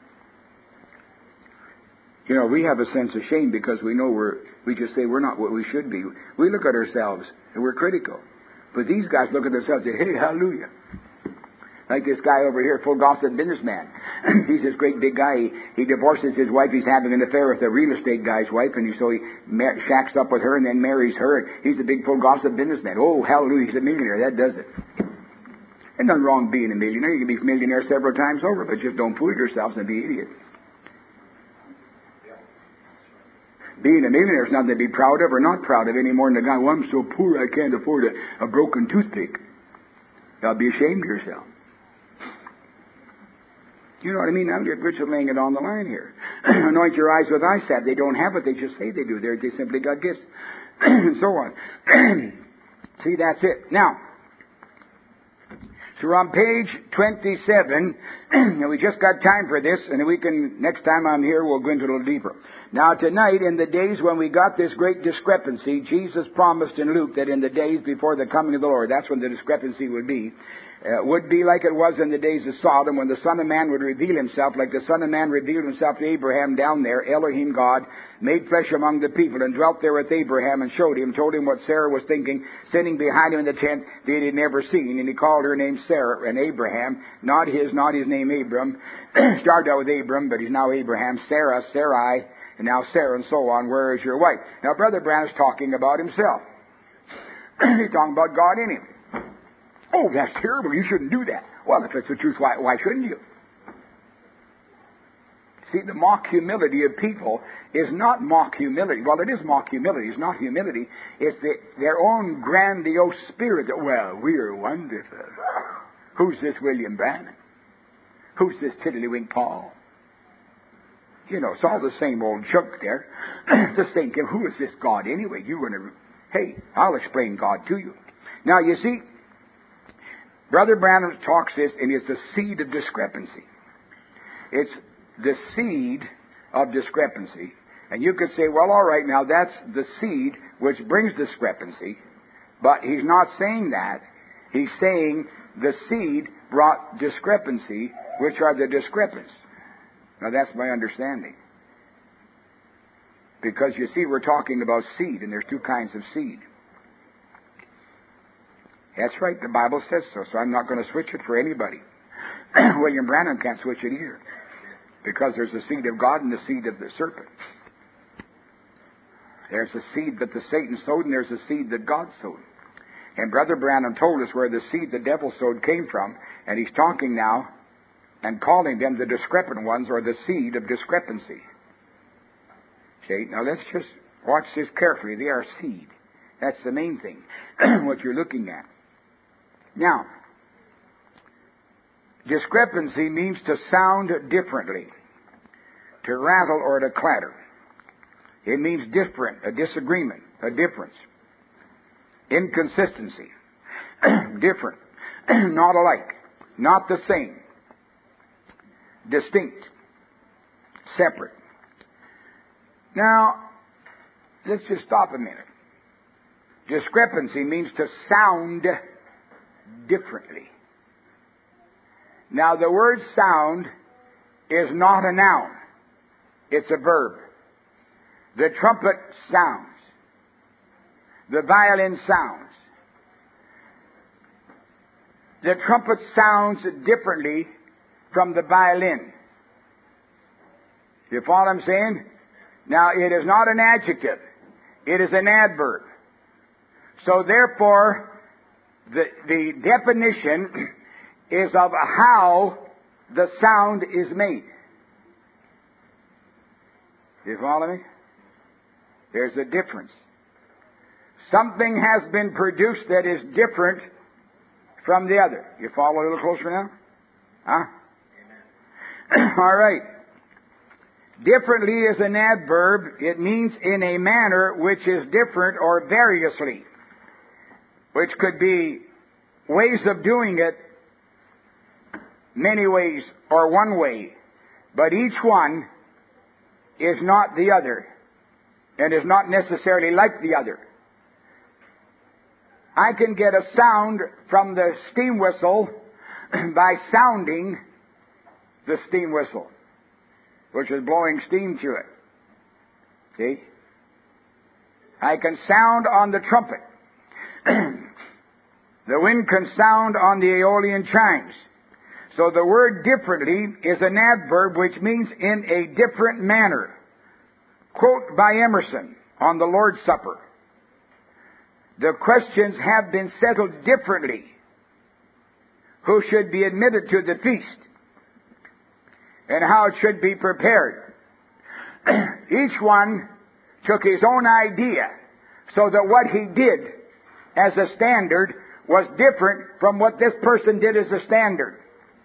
You know, we have a sense of shame because we know we're, we just say we're not what we should be. We look at ourselves and we're critical. But these guys look at themselves and say, hey, hallelujah. Like this guy over here, full gossip businessman. He's this great big guy. He, he divorces his wife. He's having an affair with a real estate guy's wife, and he, so he mar- shacks up with her and then marries her. He's a big full gossip businessman. Oh, hallelujah, he's a millionaire. That does it. There's nothing wrong being a millionaire. You can be a millionaire several times over, but just don't fool yourselves and be idiots. Being a millionaire is nothing to be proud of or not proud of any more than the guy, well, I'm so poor I can't afford a, a broken toothpick. You'll be ashamed of yourself. You know what I mean? I'm just Richard laying it on the line here. Anoint your eyes with eye salve. They don't have it. They just say they do. They're, they simply got gifts. And so on. See, that's it. Now, So we're on page twenty-seven, and we just got time for this, and we can, next time I'm here, we'll go into a little deeper. Now tonight, in the days when we got this great discrepancy, Jesus promised in Luke that in the days before the coming of the Lord, that's when the discrepancy would be, uh, would be like it was in the days of Sodom, when the Son of Man would reveal himself, like the Son of Man revealed himself to Abraham down there, Elohim God, made flesh among the people, and dwelt there with Abraham, and showed him, told him what Sarah was thinking, sitting behind him in the tent that he had never seen, and he called her name Sarah, and Abraham, not his, not his name Abram, started out with Abram, but he's now Abraham, Sarah, Sarai, and now Sarah, and so on. Where is your wife? Now, Brother Branham's talking about himself. He's talking about God in him. Oh, that's terrible. You shouldn't do that. Well, if it's the truth, why, why shouldn't you? See, the mock humility of people is not mock humility. Well, it is mock humility. It's not humility. It's the, their own grandiose spirit that, well, we're wonderful. Who's this William Branham? Who's this Tiddlywink Paul? You know, it's all the same old junk there. Just thinking, who is this God anyway? You're going to, hey, I'll explain God to you. Now, you see, Brother Branham talks this, and it's the seed of discrepancy. It's the seed of discrepancy. And you could say, well, all right, now that's the seed which brings discrepancy. But he's not saying that. He's saying the seed brought discrepancy, which are the discrepants. Now that's my understanding. Because you see, we're talking about seed, and there's two kinds of seed. That's right, the Bible says so, so I'm not going to switch it for anybody. William Branham can't switch it either. Because there's the seed of God and the seed of the serpent. There's the seed that the Satan sowed, and there's the seed that God sowed. And Brother Branham told us where the seed the devil sowed came from, and he's talking now and calling them the discrepant ones, or the seed of discrepancy. See, now let's just watch this carefully. They are seed. That's the main thing, what you're looking at. Now, discrepancy means to sound differently, to rattle or to clatter. It means different, a disagreement, a difference. Inconsistency, different, not alike, not the same, distinct, separate. Now, let's just stop a minute. Discrepancy means to sound differently. Now, the word sound is not a noun. It's a verb. The trumpet sounds. The violin sounds. The trumpet sounds differently from the violin. You follow what I'm saying? Now, it is not an adjective. It is an adverb. So, therefore, the, the definition is of how the sound is made. You follow me? There's a difference. Something has been produced that is different from the other. You follow a little closer now? Huh? Amen. All right. Differently is an adverb. It means in a manner which is different or variously, which could be ways of doing it, many ways, or one way. But each one is not the other, and is not necessarily like the other. I can get a sound from the steam whistle by sounding the steam whistle, which is blowing steam to it. See? I can sound on the trumpet. The wind can sound on the Aeolian chimes. So the word differently is an adverb which means in a different manner. Quote by Emerson on the Lord's Supper. The questions have been settled differently. Who should be admitted to the feast? And how it should be prepared. Each one took his own idea, so that what he did as a standard was different from what this person did as a standard.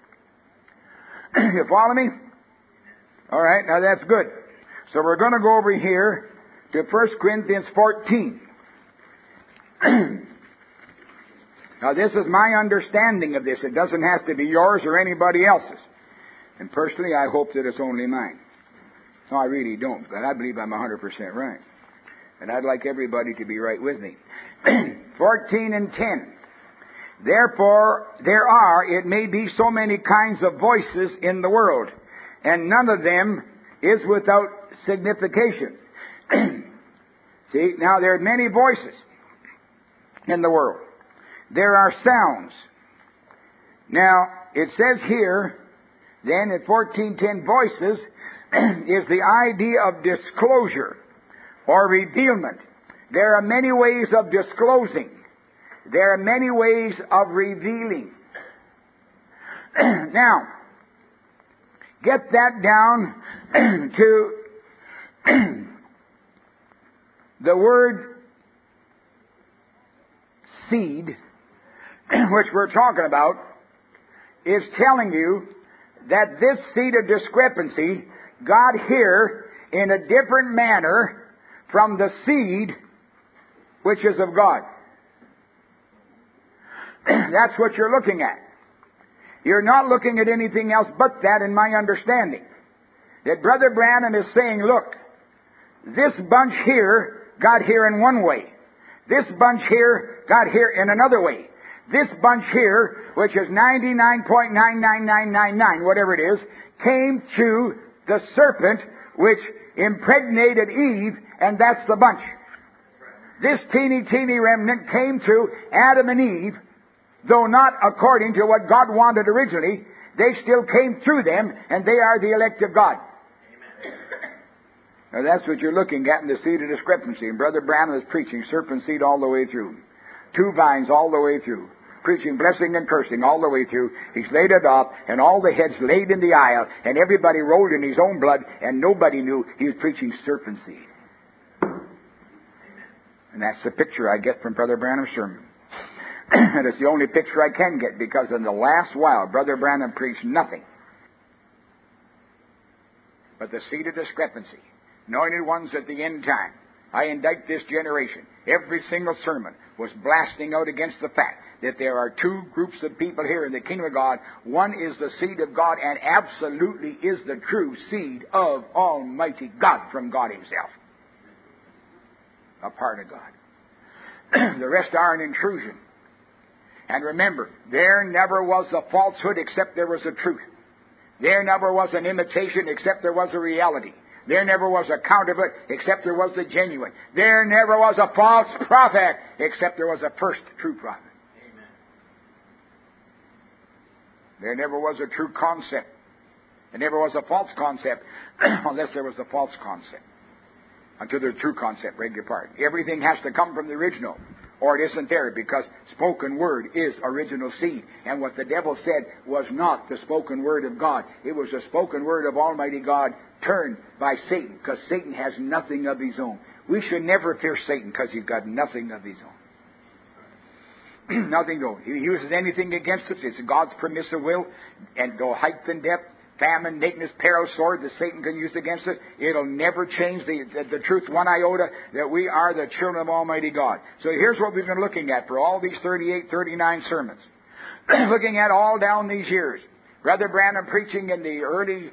You follow me? All right, now that's good. So we're going to go over here to First Corinthians fourteen. Now, this is my understanding of this. It doesn't have to be yours or anybody else's. And personally, I hope that it's only mine. No, I really don't, but I believe I'm one hundred percent right. And I'd like everybody to be right with me. fourteen and ten. Therefore, there are, it may be, so many kinds of voices in the world, and none of them is without signification. See, now there are many voices in the world. There are sounds. Now, it says here, then in fourteen ten, voices is the idea of disclosure or revealment. There are many ways of disclosing. There are many ways of revealing. Now, get that down to the word seed, which we're talking about, is telling you that this seed of discrepancy got here in a different manner from the seed which is of God. That's what you're looking at. You're not looking at anything else but that, in my understanding. That Brother Branham is saying, look, this bunch here got here in one way. This bunch here got here in another way. This bunch here, which is ninety-nine point nine nine nine nine nine, whatever it is, came through the serpent which impregnated Eve, and that's the bunch. This teeny, teeny remnant came through Adam and Eve, though not according to what God wanted originally. They still came through them, and they are the elect of God. Now that's what you're looking at in the seed of discrepancy. And Brother Branham is preaching serpent seed all the way through. Two vines all the way through. Preaching blessing and cursing all the way through. He's laid it up, and all the heads laid in the aisle, and everybody rolled in his own blood, and nobody knew he was preaching serpent seed. And that's the picture I get from Brother Branham's sermon. And it's the only picture I can get, because in the last while, Brother Branham preached nothing but the seed of discrepancy. Anointed ones at the end time. I indict this generation. Every single sermon was blasting out against the fact that there are two groups of people here in the kingdom of God. One is the seed of God, and absolutely is the true seed of Almighty God, from God Himself. A part of God. The rest are an intrusion. And remember, there never was a falsehood except there was a truth. There never was an imitation except there was a reality. There never was a counterfeit except there was the genuine. There never was a false prophet except there was a first true prophet. Amen. There never was a true concept. There never was a false concept unless there was a false concept. Until there's true concept, beg your pardon. Everything has to come from the original, or it isn't there, because spoken word is original seed. And what the devil said was not the spoken word of God. It was the spoken word of Almighty God turned by Satan, because Satan has nothing of his own. We should never fear Satan, because he's got nothing of his own. Nothing though. He uses anything against us. It's God's permissive will, and go height and depth, famine, nakedness, peril, sword that Satan can use against us. It'll never change the, the, the truth one iota that we are the children of Almighty God. So here's what we've been looking at for all these thirty-eight, thirty-nine sermons. Looking at all down these years. Brother Branham preaching in the early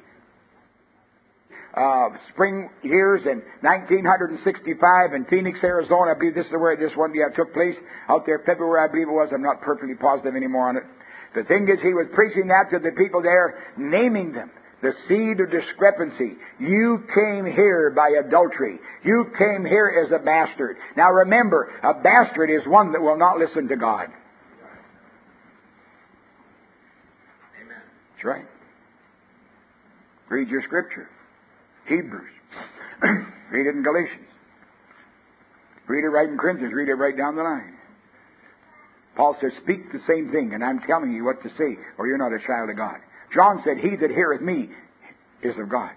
uh, spring years in nineteen sixty-five in Phoenix, Arizona. I believe this is where this one yeah, took place. Out there, February, I believe it was. I'm not perfectly positive anymore on it. The thing is, he was preaching that to the people there, naming them. The seed of discrepancy. You came here by adultery. You came here as a bastard. Now remember, a bastard is one that will not listen to God. Amen. That's right. Read your scripture. Hebrews. Read it in Galatians. Read it right in Corinthians. Read it right down the line. Paul says, speak the same thing, and I'm telling you what to say, or you're not a child of God. John said, he that heareth me is of God.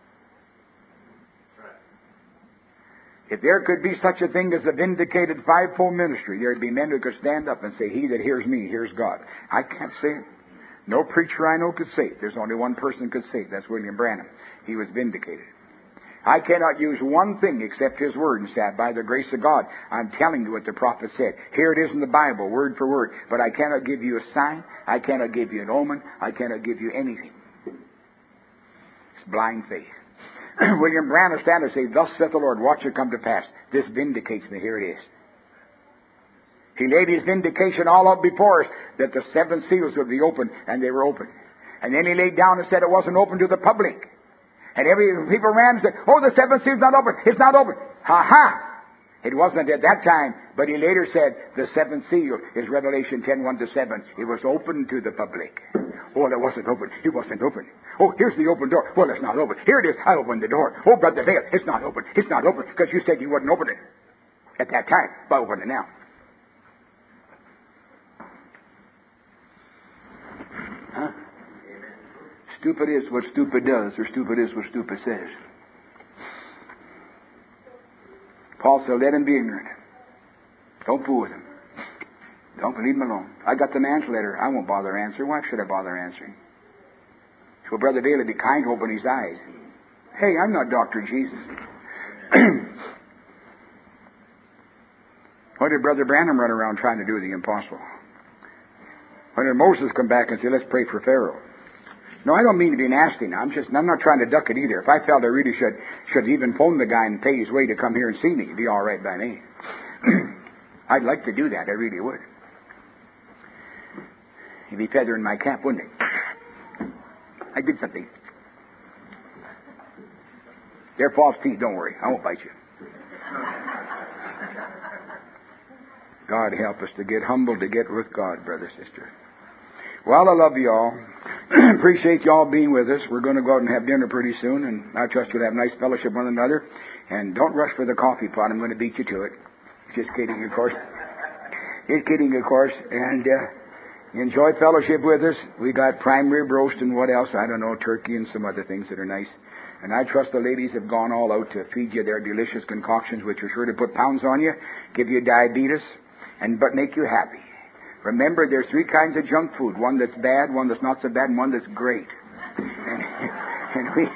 If there could be such a thing as a vindicated fivefold ministry, there'd be men who could stand up and say, he that hears me hears God. I can't say it. No preacher I know could say it. There's only one person who could say it. That's William Branham. He was vindicated. I cannot use one thing except His Word and say, by the grace of God, I'm telling you what the prophet said. Here it is in the Bible, word for word. But I cannot give you a sign. I cannot give you an omen. I cannot give you anything. It's blind faith. William Branham stand and say, thus saith the Lord, watch it come to pass. This vindicates me. Here it is. He laid His vindication all out before us, that the seven seals would be opened, and they were opened. And then He laid down and said it wasn't open to the public. And every people ran and said, oh, the seventh seal's not open. It's not open. Ha ha! It wasn't at that time, but He later said the seventh seal is Revelation ten, one to seven. It was open to the public. Oh, it wasn't open. It wasn't open. Oh, here's the open door. Well, it's not open. Here it is. I opened the door. Oh, Brother Vail, it's not open. It's not open because you said you wouldn't open it at that time. But open it now. Huh? Stupid is what stupid does, or stupid is what stupid says. Paul said, let him be ignorant. Don't fool with him. Don't leave him alone. I got the man's letter. I won't bother answering. Why should I bother answering? So Brother Bailey, be kind to open his eyes. Hey, I'm not Doctor Jesus. Why did Brother Branham run around trying to do the impossible? When did Moses come back and say, let's pray for Pharaoh? No, I don't mean to be nasty now. I'm just, I'm not trying to duck it either. If I felt I really should, should even phone the guy and pay his way to come here and see me, it'd be all right by me. I'd like to do that. I really would. He'd be feathering my cap, wouldn't he? I did something. They're false teeth. Don't worry. I won't bite you. God help us to get humble, to get with God, brother, sister. Well, I love you all. Appreciate you all being with us. We're going to go out and have dinner pretty soon, and I trust you'll have nice fellowship with one another. And don't rush for the coffee pot. I'm going to beat you to it. Just kidding, of course. Just kidding, of course. And uh, enjoy fellowship with us. We got prime rib roast and what else? I don't know, turkey and some other things that are nice. And I trust the ladies have gone all out to feed you their delicious concoctions, which are sure to put pounds on you, give you diabetes, and but make you happy. Remember, there's three kinds of junk food. One that's bad, one that's not so bad, and one that's great. And, and we...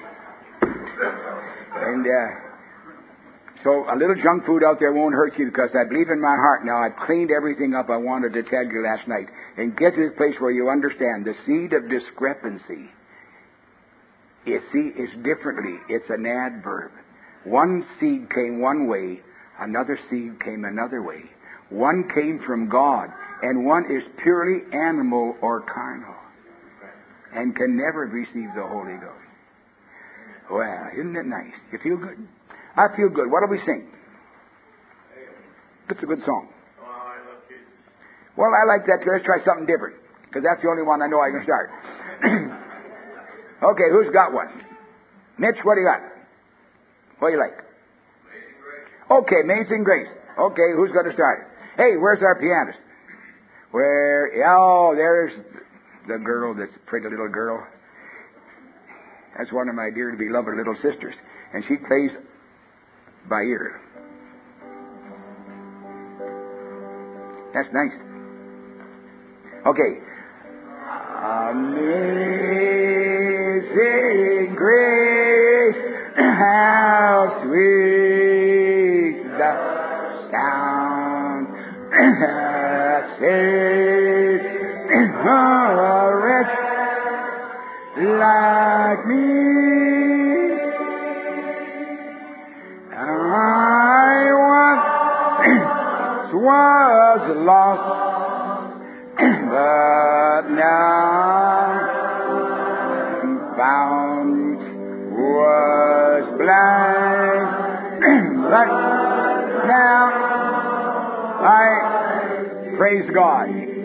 And, uh... So a little junk food out there won't hurt you, because I believe in my heart now I've cleaned everything up I wanted to tell you last night. And get to this place where you understand the seed of discrepancy is, see, is differently. It's an adverb. One seed came one way, another seed came another way. One came from God, and one is purely animal or carnal and can never receive the Holy Ghost. Well, isn't it nice? You feel good? I feel good. What do we sing? It's a good song. Well, I like that too. Let's try something different, because that's the only one I know I can start. Okay, who's got one? Mitch, what do you got? What do you like? Amazing Grace. Okay, Amazing Grace. Okay, who's going to start? Hey, where's our pianist? Where? Oh, there's the girl, this pretty little girl. That's one of my dear to beloved little sisters. And she plays by ear. That's nice. Okay. Amazing grace, how sweet the sound that saved a wretch like me. I once was lost, but now found, was blind, but now I praise God.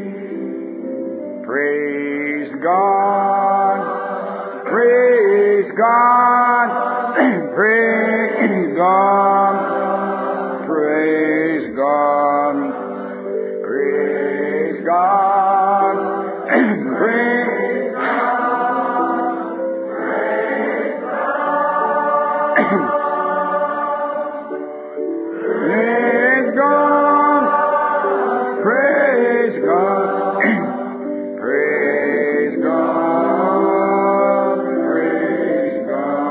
Praise God. Praise God. Praise God. Praise God. Praise God. Praise Praise God. Praise God. Praise God. Praise God.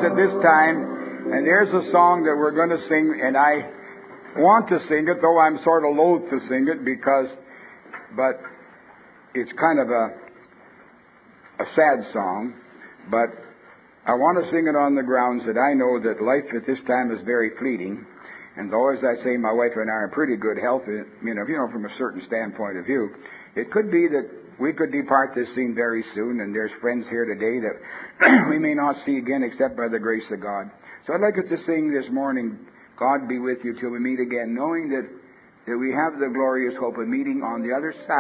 at this time, and there's a song that we're going to sing, and I want to sing it, though I'm sort of loath to sing it because, but it's kind of a a sad song, but I want to sing it on the grounds that I know that life at this time is very fleeting, and though, as I say, my wife and I are in pretty good health, you know, you know, from a certain standpoint of view, it could be that we could depart this scene very soon, and there's friends here today that we may not see again except by the grace of God. So I'd like us to sing this morning, God be with you till we meet again, knowing that, that we have the glorious hope of meeting on the other side.